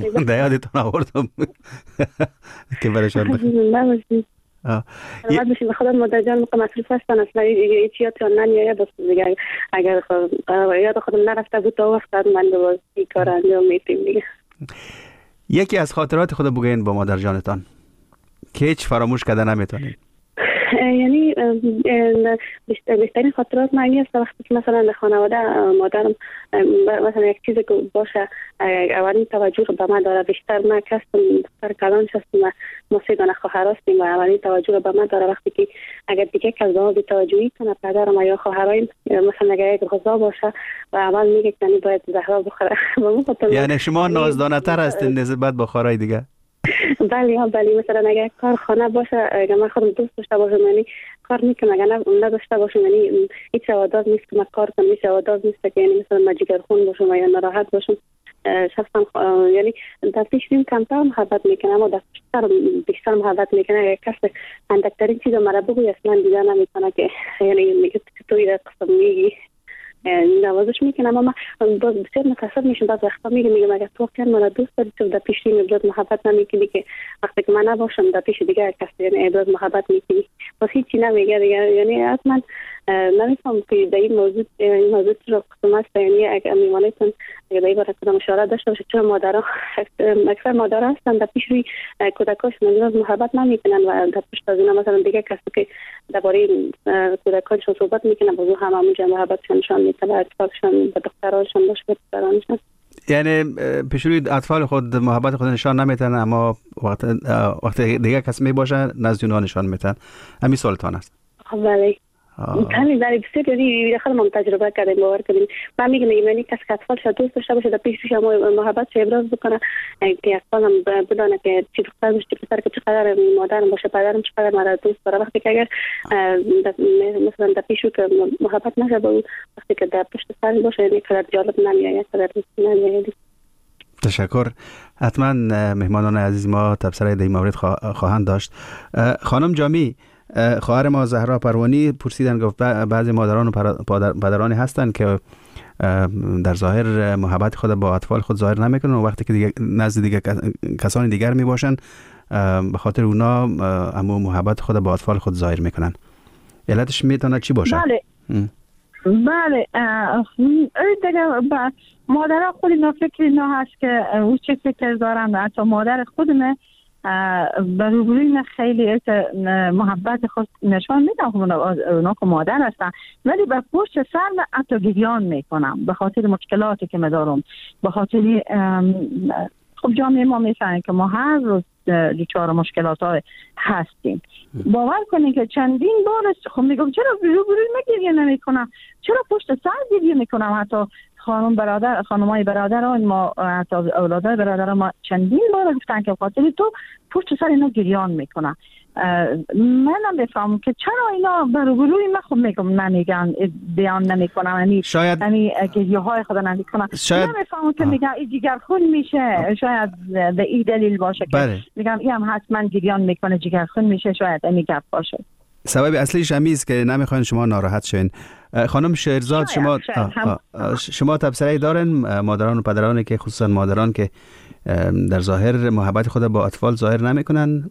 که برشان بخیر نباشید. باید بشیم به خودم مادر جان موقع مصروف هستن اصلا هیچ یادتان نمیاید. بس دیگه اگر یاد خودم نرفته بود تا وقت من دوباره این کار انجام میدیم دیگه. یکی از خاطرات خود بگین با مادر جانتان که هیچ فراموش کرده نمیتونید. یعنی بهترین خاطرات معنی است وقتی که مثلا در خانواده مادرم مثلا یک چیزی که باشه اولین توجه به من داره. بیشتر من کسیم دختر کلان هستم و ما سه دانه خواهر هستیم و اولین توجه به من داره. وقتی که اگر دیگه کس به ما بی‌توجهی کنه پدرم یا خواهرایم، مثلا اگر یک غذا باشه و اول میگه که باید زهرا بخوره. یعنی شما نازدانه تر هستین نسبت به خواهرای دیگه؟ بله مثلا اگر کار خانه باشه، اگر من خودم دوست داشته باشم یعنی کار میکنم، اگر نداشته باشم یعنی هیچ عادت نیست که من کار کنم. هیچ عادت نیست که یعنی مثلا من جگرخون باشم یا ناراحت باشم. شخصا یعنی در پیشین کمتر محبت میکنم اما در بیشتر محبت میکنه. اگر کسی اندکترین چیز مرا بگوی اصلا دیگر نمیکنه که یعنی میگه توی در قسم میگی نوازش میکنم. اما باز بسیار متاسف میشم بعض وقتا میگم اگر تو واقعا من دوست داری تو در پیش این ابراز محبت نمیکنی که وقتی که من نباشم در پیش دیگر کسی یعنی ابراز محبت میکنی باز هیچی نمیگه دیگر. یعنی اصلا نمیفهم که در این موضوع رو قسم است. یعنی اگر میمانیتون اگر در این باره کدام اشاره داشته باشه چرا مادرها اکثر مادرها هستن در پیش روی کودکاشون ابراز محبت نمیکنن و در پشت از اینا مثلا دیگه کسی که درباره کودکانشون صحبت میکنن باز هم همونجا محبتشون نشان میده به اطفالشون، به دخترانشون باشه به پسرانشون. یعنی پیش روی اطفال خود محبت خود نشان نمیتن اما وقت دیگه کسی میباشه نزد اونها نشان میتن. همین سوالتان است. بله همین در بسیار یعنی خیلی ما تجربه کردیم باور کردیم. من میگم یعنی کسی که اطفالش دوست داشته باشه در پیش روش محبتش ابراز بکنه که اطفال هم بدانه که چی دختر باشه چی پسر که چقدر مادرم باشه پدرم چقدر مرا دوست داره. وقتی که اگر مثلا در پیش رو که محبت نشه با اون وقتی که در پشت سر باشه یعنی قدر جالب نمیآید قدر نمیآید. تشکر. حتما مهمانان عزیز ما تبصره در این مورد خواهند داشت. خانم جامی، خواهر ما زهرا پروانی پرسیدن گفت بعضی مادران و پدرانی هستند که در ظاهر محبت خود با اطفال خود ظاهر نمیکنن و وقتی که دیگه نزد دیگه کسانی دیگر می باشن به خاطر اونا اما محبت خود با اطفال خود ظاهر میکنن. علتش میتونه چی باشه؟ بله دیگه مادرها خود اینا فکر اینا هست که او چه فکر دارن. حتی مادر خودمه به روبروی خیلی محبت خود نشان میدم اونا که مادر هستن ولی به پشت سر حتی گریان میکنم به خاطر مشکلاتی که میدارم. به خاطر خب جامعه ما میفهمن که ما هر روز دچار مشکلات های هستیم. باور کنید که چندین بار خب میگم چرا روبروی من گریه نمیکنم، چرا پشت سر گریه میکنم. حتی خانمای برادر ما حتی اولادای برادر ما چندین بار گفتن که خاطر تو پشت سر اینا گریان میکنن. منم بفهمم که چرا اینا روبروی من خب میگم نمیگن بیان نمیکنم یعنی گریه های خدا نمیکنم. نمیفهمم که میگن این جگرخون میشه. شاید به این دلیل باشه که میگم این هم حتما گریان میکنه جگرخون میشه. شاید این گپ باشه. سبب اصلیش همین است که نمیخواین شما ناراحت شوین. خانم شهرزاد شما تبصره دارین مادران و پدرانی که خصوصا مادران که در ظاهر محبت خود با اطفال ظاهر نمیکنن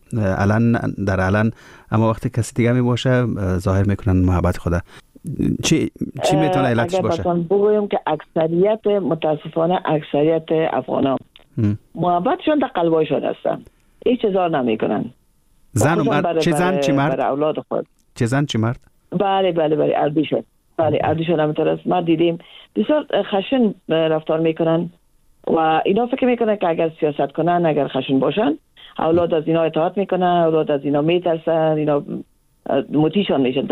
علن اما وقتی کسی دیگه می باشه ظاهر میکنن محبت خود. چی میتونه علتش باشه؟ اگر بگویم که متاسفانه اکثریت افغانان محبتشون در قلبایشون هستن، هیچ اظهار نمیکنن. زن و مرد، چه زن چه مرد؟ برای اولاد خود. چه زن چه مرد؟ بله اردیشون. اردیشون همینطور است. ما دیدیم بسیار خشن رفتار میکنن و اینا فکر میکنن که اگر سیاست کنن اگر خشن باشن اولاد از اینا اطاعت میکنن، اولاد از اینا میترسن، اینا متیشان میشن.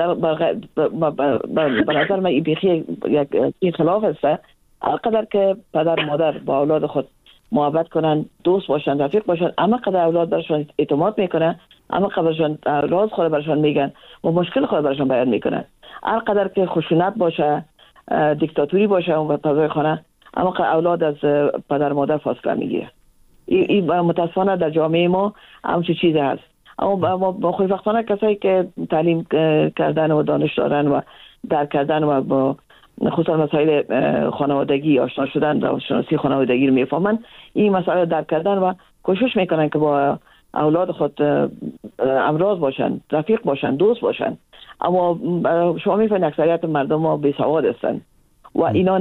به نظر من این بیخی یک خلاف است. هرقدر که پدر مادر با اولاد خود محبت کنن، دوست باشن، رفیق باشن، اما قدر اولاد برشان اعتماد میکنن، اما قدرشان راز خود برشان میگن و مشکل خود برشان بیان میکنن. هرقدر که خشونت باشه، دیکتاتوری باشه اون فضای خانه، اما اولاد از پدر مادر فاصله میگیره. این متاسفانه در جامعه ما همچین چیزی هست. اما با خوشبختانه کسایی که تعلیم کردن و دانش دارن و درک کردن و با خصوصا مسائل خانوادگی آشنا شدن و شناسی خانوادگی رو میفهمن، این مسائل درک کردن و کوشش میکنن که با اولاد خود همراز باشن، رفیق باشن، دوست باشن. اما شما میفهمید اکثریت مردم ما بیسواد هستن و اینا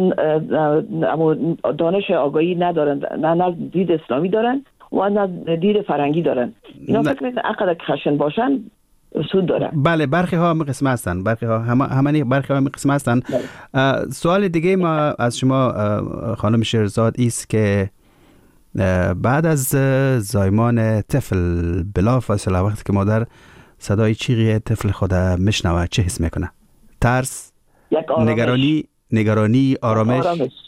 دانش آگاهی ندارن، نه دید اسلامی دارن و نه دید فرنگی دارن. اینا فکر میکنن اقدر که خشن باشن سود داره. بله، برخی ها هم قسم هستن، برخی ها هم قسم هستن. سوال دیگه ما از شما خانم شیرزاد است که بعد از زایمان طفل بلافاصله وقتی که مادر صدای چیغی طفل خود میشنوه چه حس میکنه؟ ترس، نگرانی، آرامش.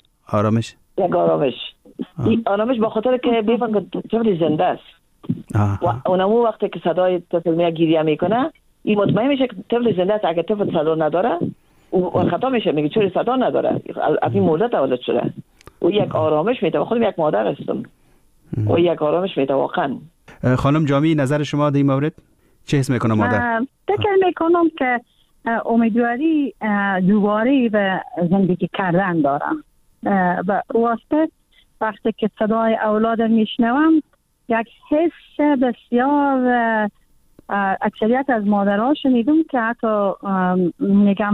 یک آرامش با خاطر که بیفن که طفل زنده است. و اونمو وقتی که صدای طفل میاد گریه میکنه، این مطمئن میشه که طفل زنده است. اگه طفل صدا نداره اون خطا میشه، میگه چرا صدا نداره، از این مورد تولد شده. و یک آرامش میده. خودم یک مادر هستم و یک آرامش میده واقعا. خانم جامی، نظر شما در این مورد چه حس میکنه مادر؟ فکر میکنم که امیدواری دوباره به زندگی کردن دارم. و واسه وقتی که صدای اولاد میشنوم یک حس بسیار، اکثریت از مادرها شنیدم که حتی میگم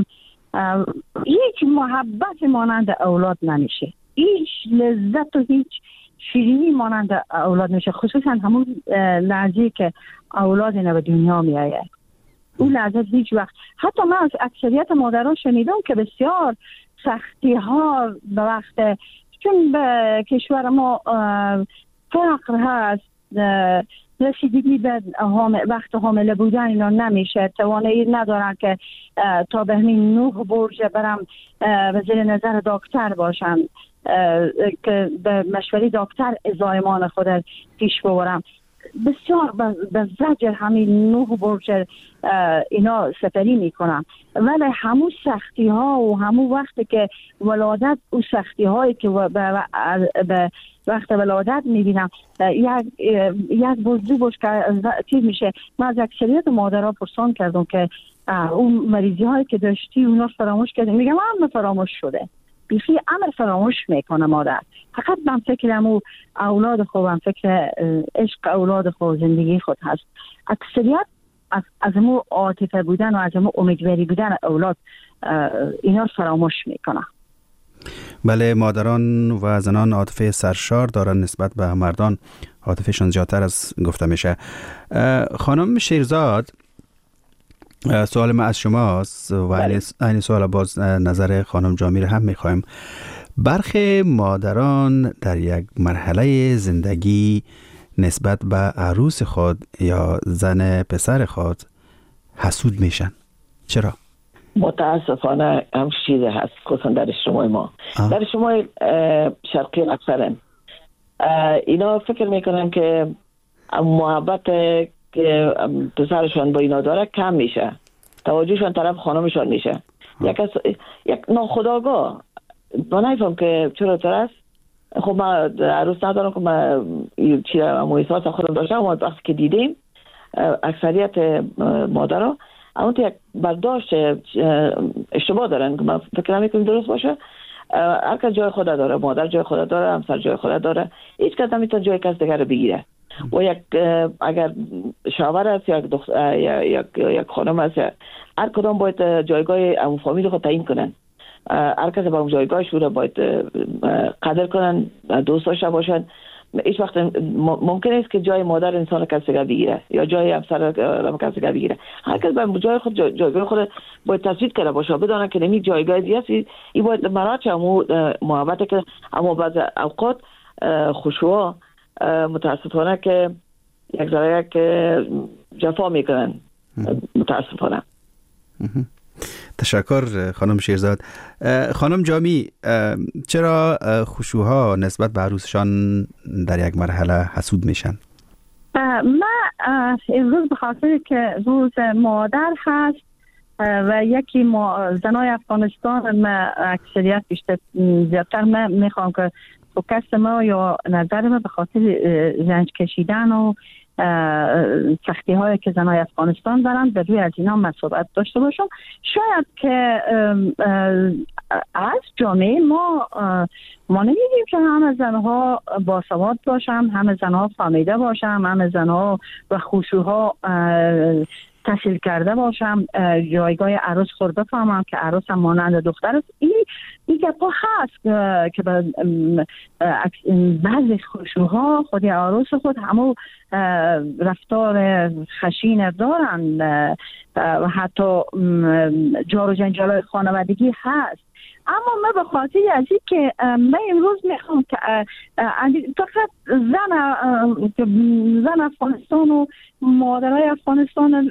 هیچ محبت مانند اولاد نمیشه، هیچ لذت و هیچ شیرینی مانند اولاد نمیشه، خصوصا همون لحظه که اولاد اینا به دنیا میآید. اون لحظه هیچ وقت، حتی من از اکثریت مادرها شنیدم که بسیار سختی ها به وقت، چون به کشور ما فقر هست، رسیدگی به وقت حامله بودن اینا نمیشه، توانایی ندارن که تا به همین 9 برج برم به زیر نظر دکتر باشن که به مشوره دکتر زایمان خود پیش ببرم. بسیار به زجر همین 9 برج اینا سفری میکنم، ولی همون سختی ها و همون وقتی که ولادت و سختی هایی که به وقت ولادت میبینم یک بزدو باش که چیز میشه. من از اکثریت مادرها پرسان کردم که اون مریضی هایی که داشتی اونا فراموش کردیم. میگم همه فراموش شده، بیخی امر فراموش میکنه مادر. فقط من فکرم و اولاد خودم، فکر عشق اولاد خود، زندگی خود هست. اکثریت از امو عاطفه بودن و از امو امیدواری بودن اولاد اینا فراموش میکنه. بله، مادران و زنان عاطفه سرشار دارن نسبت به مردان، عاطفهشون زیادتر از گفته میشه. خانم شیرزاد، سوال ما از شماست و این سوال باز نظر خانم جامی هم میخوایم. برخی مادران در یک مرحله زندگی نسبت به عروس خود یا زن پسر خود حسود میشن. چرا؟ متاسفانه هم چیزی هست، خصوصا در اجتماع ما، در اجتماع شرقی اکثرا اینا فکر میکنن که محبت که پسرشان با اینا داره کم میشه، توجهشان طرف خانمشان میشه. یک ناخودآگاه من نمیفهم که چرا طور است. خب من عروس ندارم که من چی احساس خودم داشتم، و وقتی که دیدیم اکثریت مادرها اون یک برداشت اشتباه دارن که من فکر نمی‌کنم درست باشه. هر کس جای خود داره، مادر جای خود داره، همسر جای خود داره، هیچ کس نمیتونه جای کس دیگر رو بگیره. و اگر شوهر است یا یک خانم است، هر کدام باید جایگاه اون فامیل خود تعیین کنن. هر کس با اون جایگاهش رو باید قدر کنن، دوست داشته باشن. هیچ وقت ممکن است که جای مادر انسان کسی دیگر بگیره یا جای همسر کسی دیگر بگیره. هر کس به جای خود جایگاه خود باید تثبیت کرده باشه، بدونه که نمی جایگاه دیگه است. این باید مراجع محبت که اما بعض اوقات خشوع متاسفانه که یک ذره که جفا میکنن متاسفانه. تشکر خانم شیرزاد. خانم جامی، چرا خشوها نسبت به عروسشان در یک مرحله حسود میشن؟ من امروز به خاطر که روز مادر هست و یکی زنای افغانستان ما اکثریت زیادتر من میخوام که فوکس ما یا نظر ما به خاطر رنج کشیدن و سختی هایی که زنای افغانستان دارند به روی از اینا من صحبت داشته باشم. شاید که از جامعه ما نمیدیم که همه زنها باسواد باشن، همه زنها فهمیده باشن، همه زنها و خشوها تحصیل کرده باشم، جایگاه عروس خود بفهمم که عروس هم مانند دختر است. این گپا هست که بعضی خشوها خودی عروس خود همو رفتار خشین دارن و حتی جار و جنجال خانوادگی هست. اما من به خاطر از این که من امروز میخوام که فقط زن افغانستان و مادرای افغانستان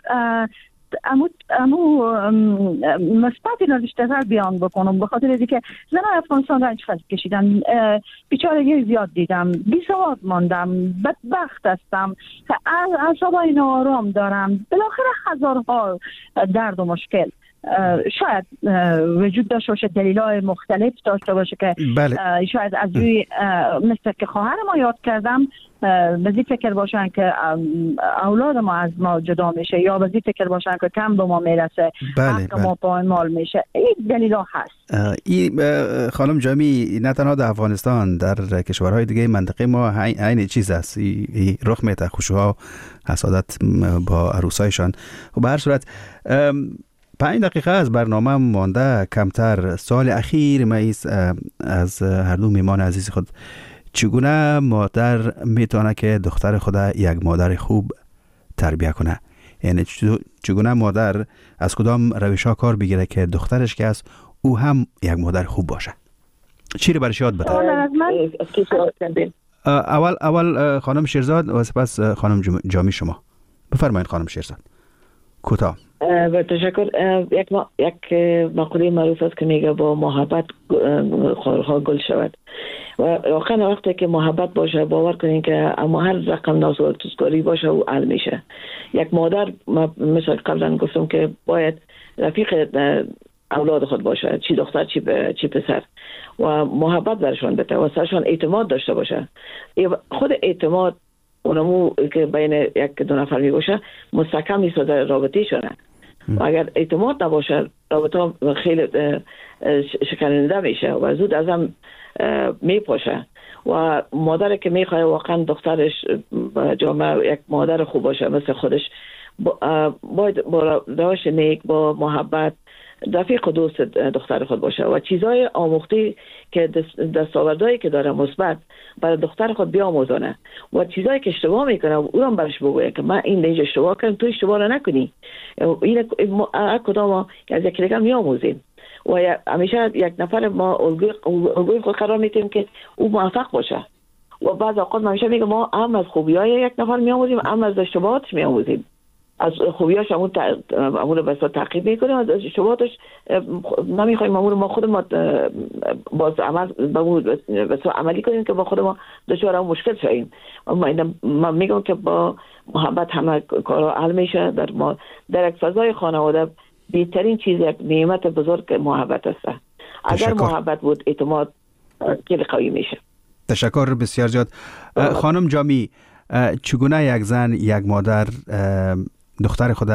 امو مثبتی را بیشتر بیان بکنم، به خاطر از این که زنای افغانستان رنج کشیدن، بیچارگی زیاد دیدم، بیسواد ماندم، بدبخت هستم، اعصابای ناآرام دارم، بالاخره هزارها درد و مشکل شاید وجود داشته باشه، دلایل مختلف داشته باشه که بله. شاید از روی مثل که خواهر ما یاد کردم بزی فکر باشن که اولاد ما از ما جدا میشه یا بزی فکر باشن که کم به ما میرسه، حق ما پایمال میشه. این دلیلا هست. این خانم جامی نه تنها در افغانستان، در کشورهای دیگه منطقه ما عین چیز است. رخ میده خشوها، حسادت با عروسایشان. و به هر صورت 5 دقیقه از برنامه مانده کمتر. سال اخیر ما از هر دو میمان عزیز خود، چگونه مادر میتونه که دختر خود یک مادر خوب تربیت کنه؟ یعنی چگونه مادر از کدام روش ها کار بگیره که دخترش که است او هم یک مادر خوب باشه؟ چی رو برش یاد بده؟ اول خانم شیرزاد و سپس خانم جامی شما. بفرمایید خانم شیرزاد. کوتاه. با تشکر. یک مقوله معروف است که میگه با محبت خارها گل شود و واقعا وقتی که محبت باشه باور کنین که اما هر رقم ناسازگاری باشه او حل میشه. یک مادر مثل قبلا گفتم که باید رفیق اولاد خود باشه، چی دختر چی پسر، و محبت برشان بده و سرشان اعتماد داشته باشه. خود اعتماد اونمو که بین یک دو نفر می باشه مستحکم میسازه رابطه شونه. و اگر اعتماد نباشه رابطه خیلی شکننده میشه و زود از هم میپاشه. و مادر که میخواه واقعا دخترش جامعه یک مادر خوب باشه مثل خودش، باید با روش نیک، با محبت رفیق و دوست دختر خود باشه و چیزای آموختی که دستاوردهایی که داره مثبت برای دختر خود بیاموزونه و چیزایی که اشتباه میکنه او هم برش بگویه که من این دیگه اشتباه کردم، تو اشتباه رو نکنی. این کدام از یک دیگر میاموزیم و همیشه یک نفر ما الگوی خود قرار میدیم که او موفق باشه. و بعض اوقات ما همیشه میگم ما هم از خوبیای یک نفر میاموزیم، هم از اشتباهاتش میاموزیم. از خوبیاش همون بسا تعقیب میکنیم، از اشتباهاتش نمیخوایم ما خود ما باز عمل بسا عملی کنیم که با خود ما دچار مشکل شویم. من میگم که با محبت همه کارا حل میشه. در یک فضای خانواده بهترین چیز یک نعمت بزرگ محبت است. اگر محبت بود اعتماد خیلی قوی میشه. تشکر بسیار زیاد. خانم جامی، چگونه یک زن، یک مادر دختر خود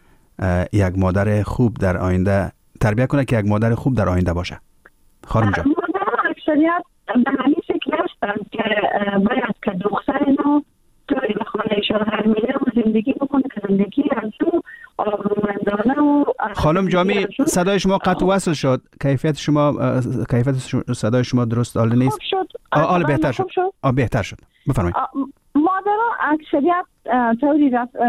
یک مادر خوب در آینده تربیت کنه که یک مادر خوب در آینده باشه؟ خانم جان. مادر اکثریت به همین شکل هستن که باید که دختر نو توی به خانه شوهر میره و زندگی بکنه که زندگی از او آرومندانه و خانم جامی صدای شما قطع وصل شد. کیفیت صدای شما درست حال نیست. حال بهتر شد. بهتر شد. بفرمایید. مادرها اکثریت طوری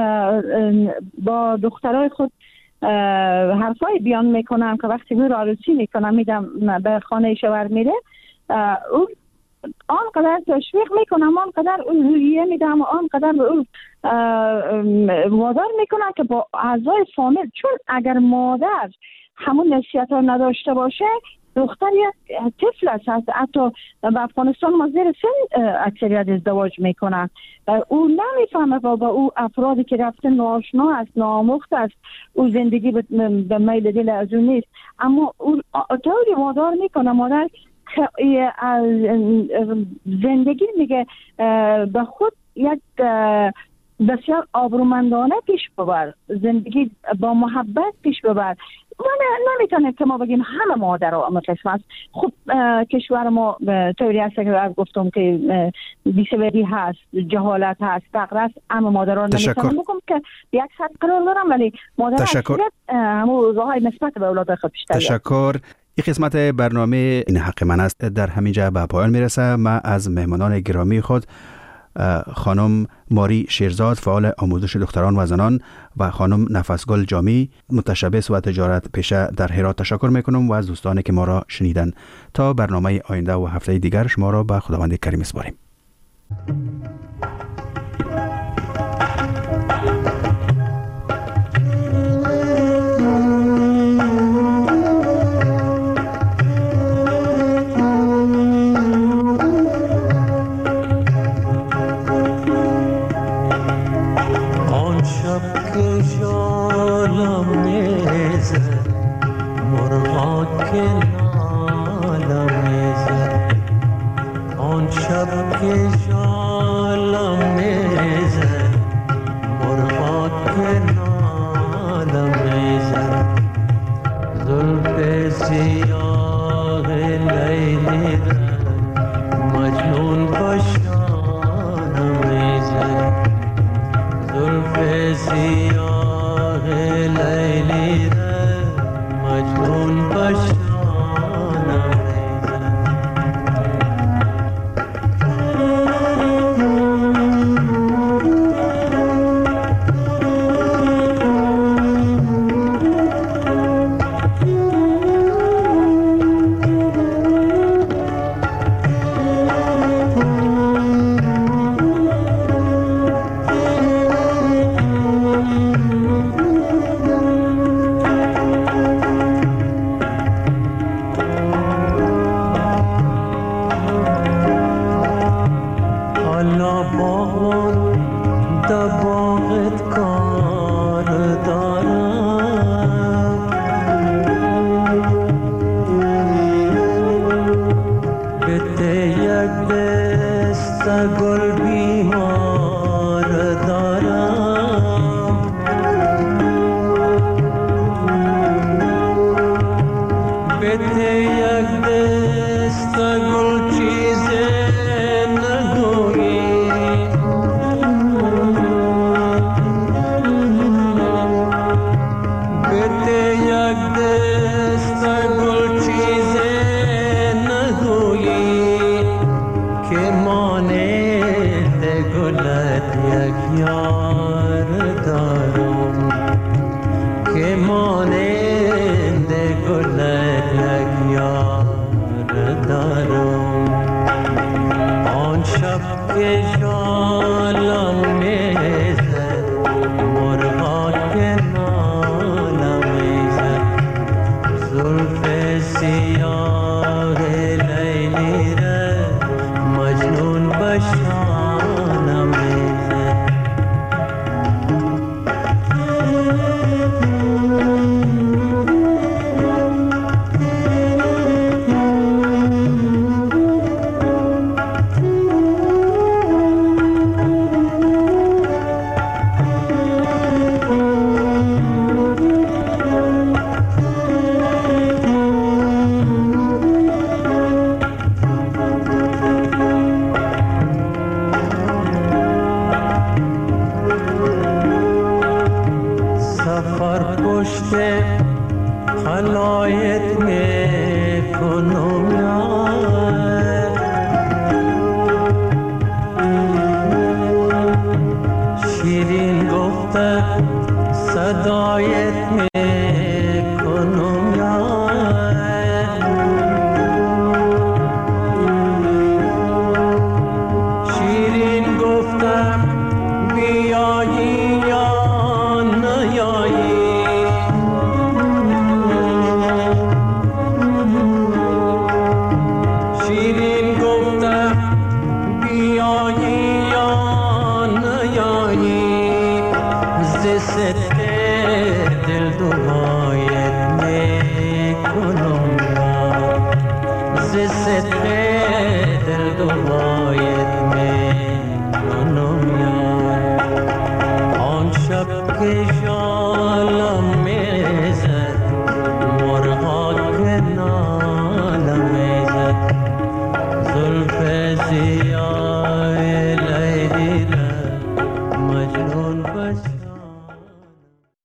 با دخترای خود حرفای بیان میکنم که وقتی رو عروسی میکنم میدم به خانه شوهر میره، آنقدر تشویق میکنم، آنقدر اون رویه میدم، آنقدر به اون وادار میکنم که با اعضای فامیل، چون اگر مادر همون نصیحت ها نداشته باشه، دختر یک طفل است. حتی به افغانستان ما زیر سن اکثریت ازدواج میکنن، او نمیفهمه با او افرادی که رفته ناآشنا است، نامخت است، او زندگی به میل دل از اون نیست، اما او طوری وادار میکنه مادر زندگی میگه به خود یک بسیار آبرومندانه پیش ببر، زندگی با محبت پیش ببر. ما نمیتونیم که ما بگیم همه مادرها اما قسم است. خب کشور ما طوری هست که گفتم که بیسوادی هست، جهالت هست، فقر است، اما مادرها نمیتونم بگم که یک سطح قرار دارم، ولی مادرها اکثریت همون راهای نسبت به اولاد خود بیشتر. تشکر. این قسمت برنامه این حق من است در همینجا به پایان میرسه. من از مهمانان گرامی خود خانم ماری شیرزاد، فعال آموزش دختران و زنان، و خانم نفسگل جامی، متشبث و تجارت پیشه در هرات تشکر میکنم، و از دوستانی که ما را شنیدن. تا برنامه آینده و هفته دیگر شما را به خداوند کریم سپاریم. صدق دل دو باید میکنم یار ز صدق دل دو باید میکنم یار آن شب که جالم میزد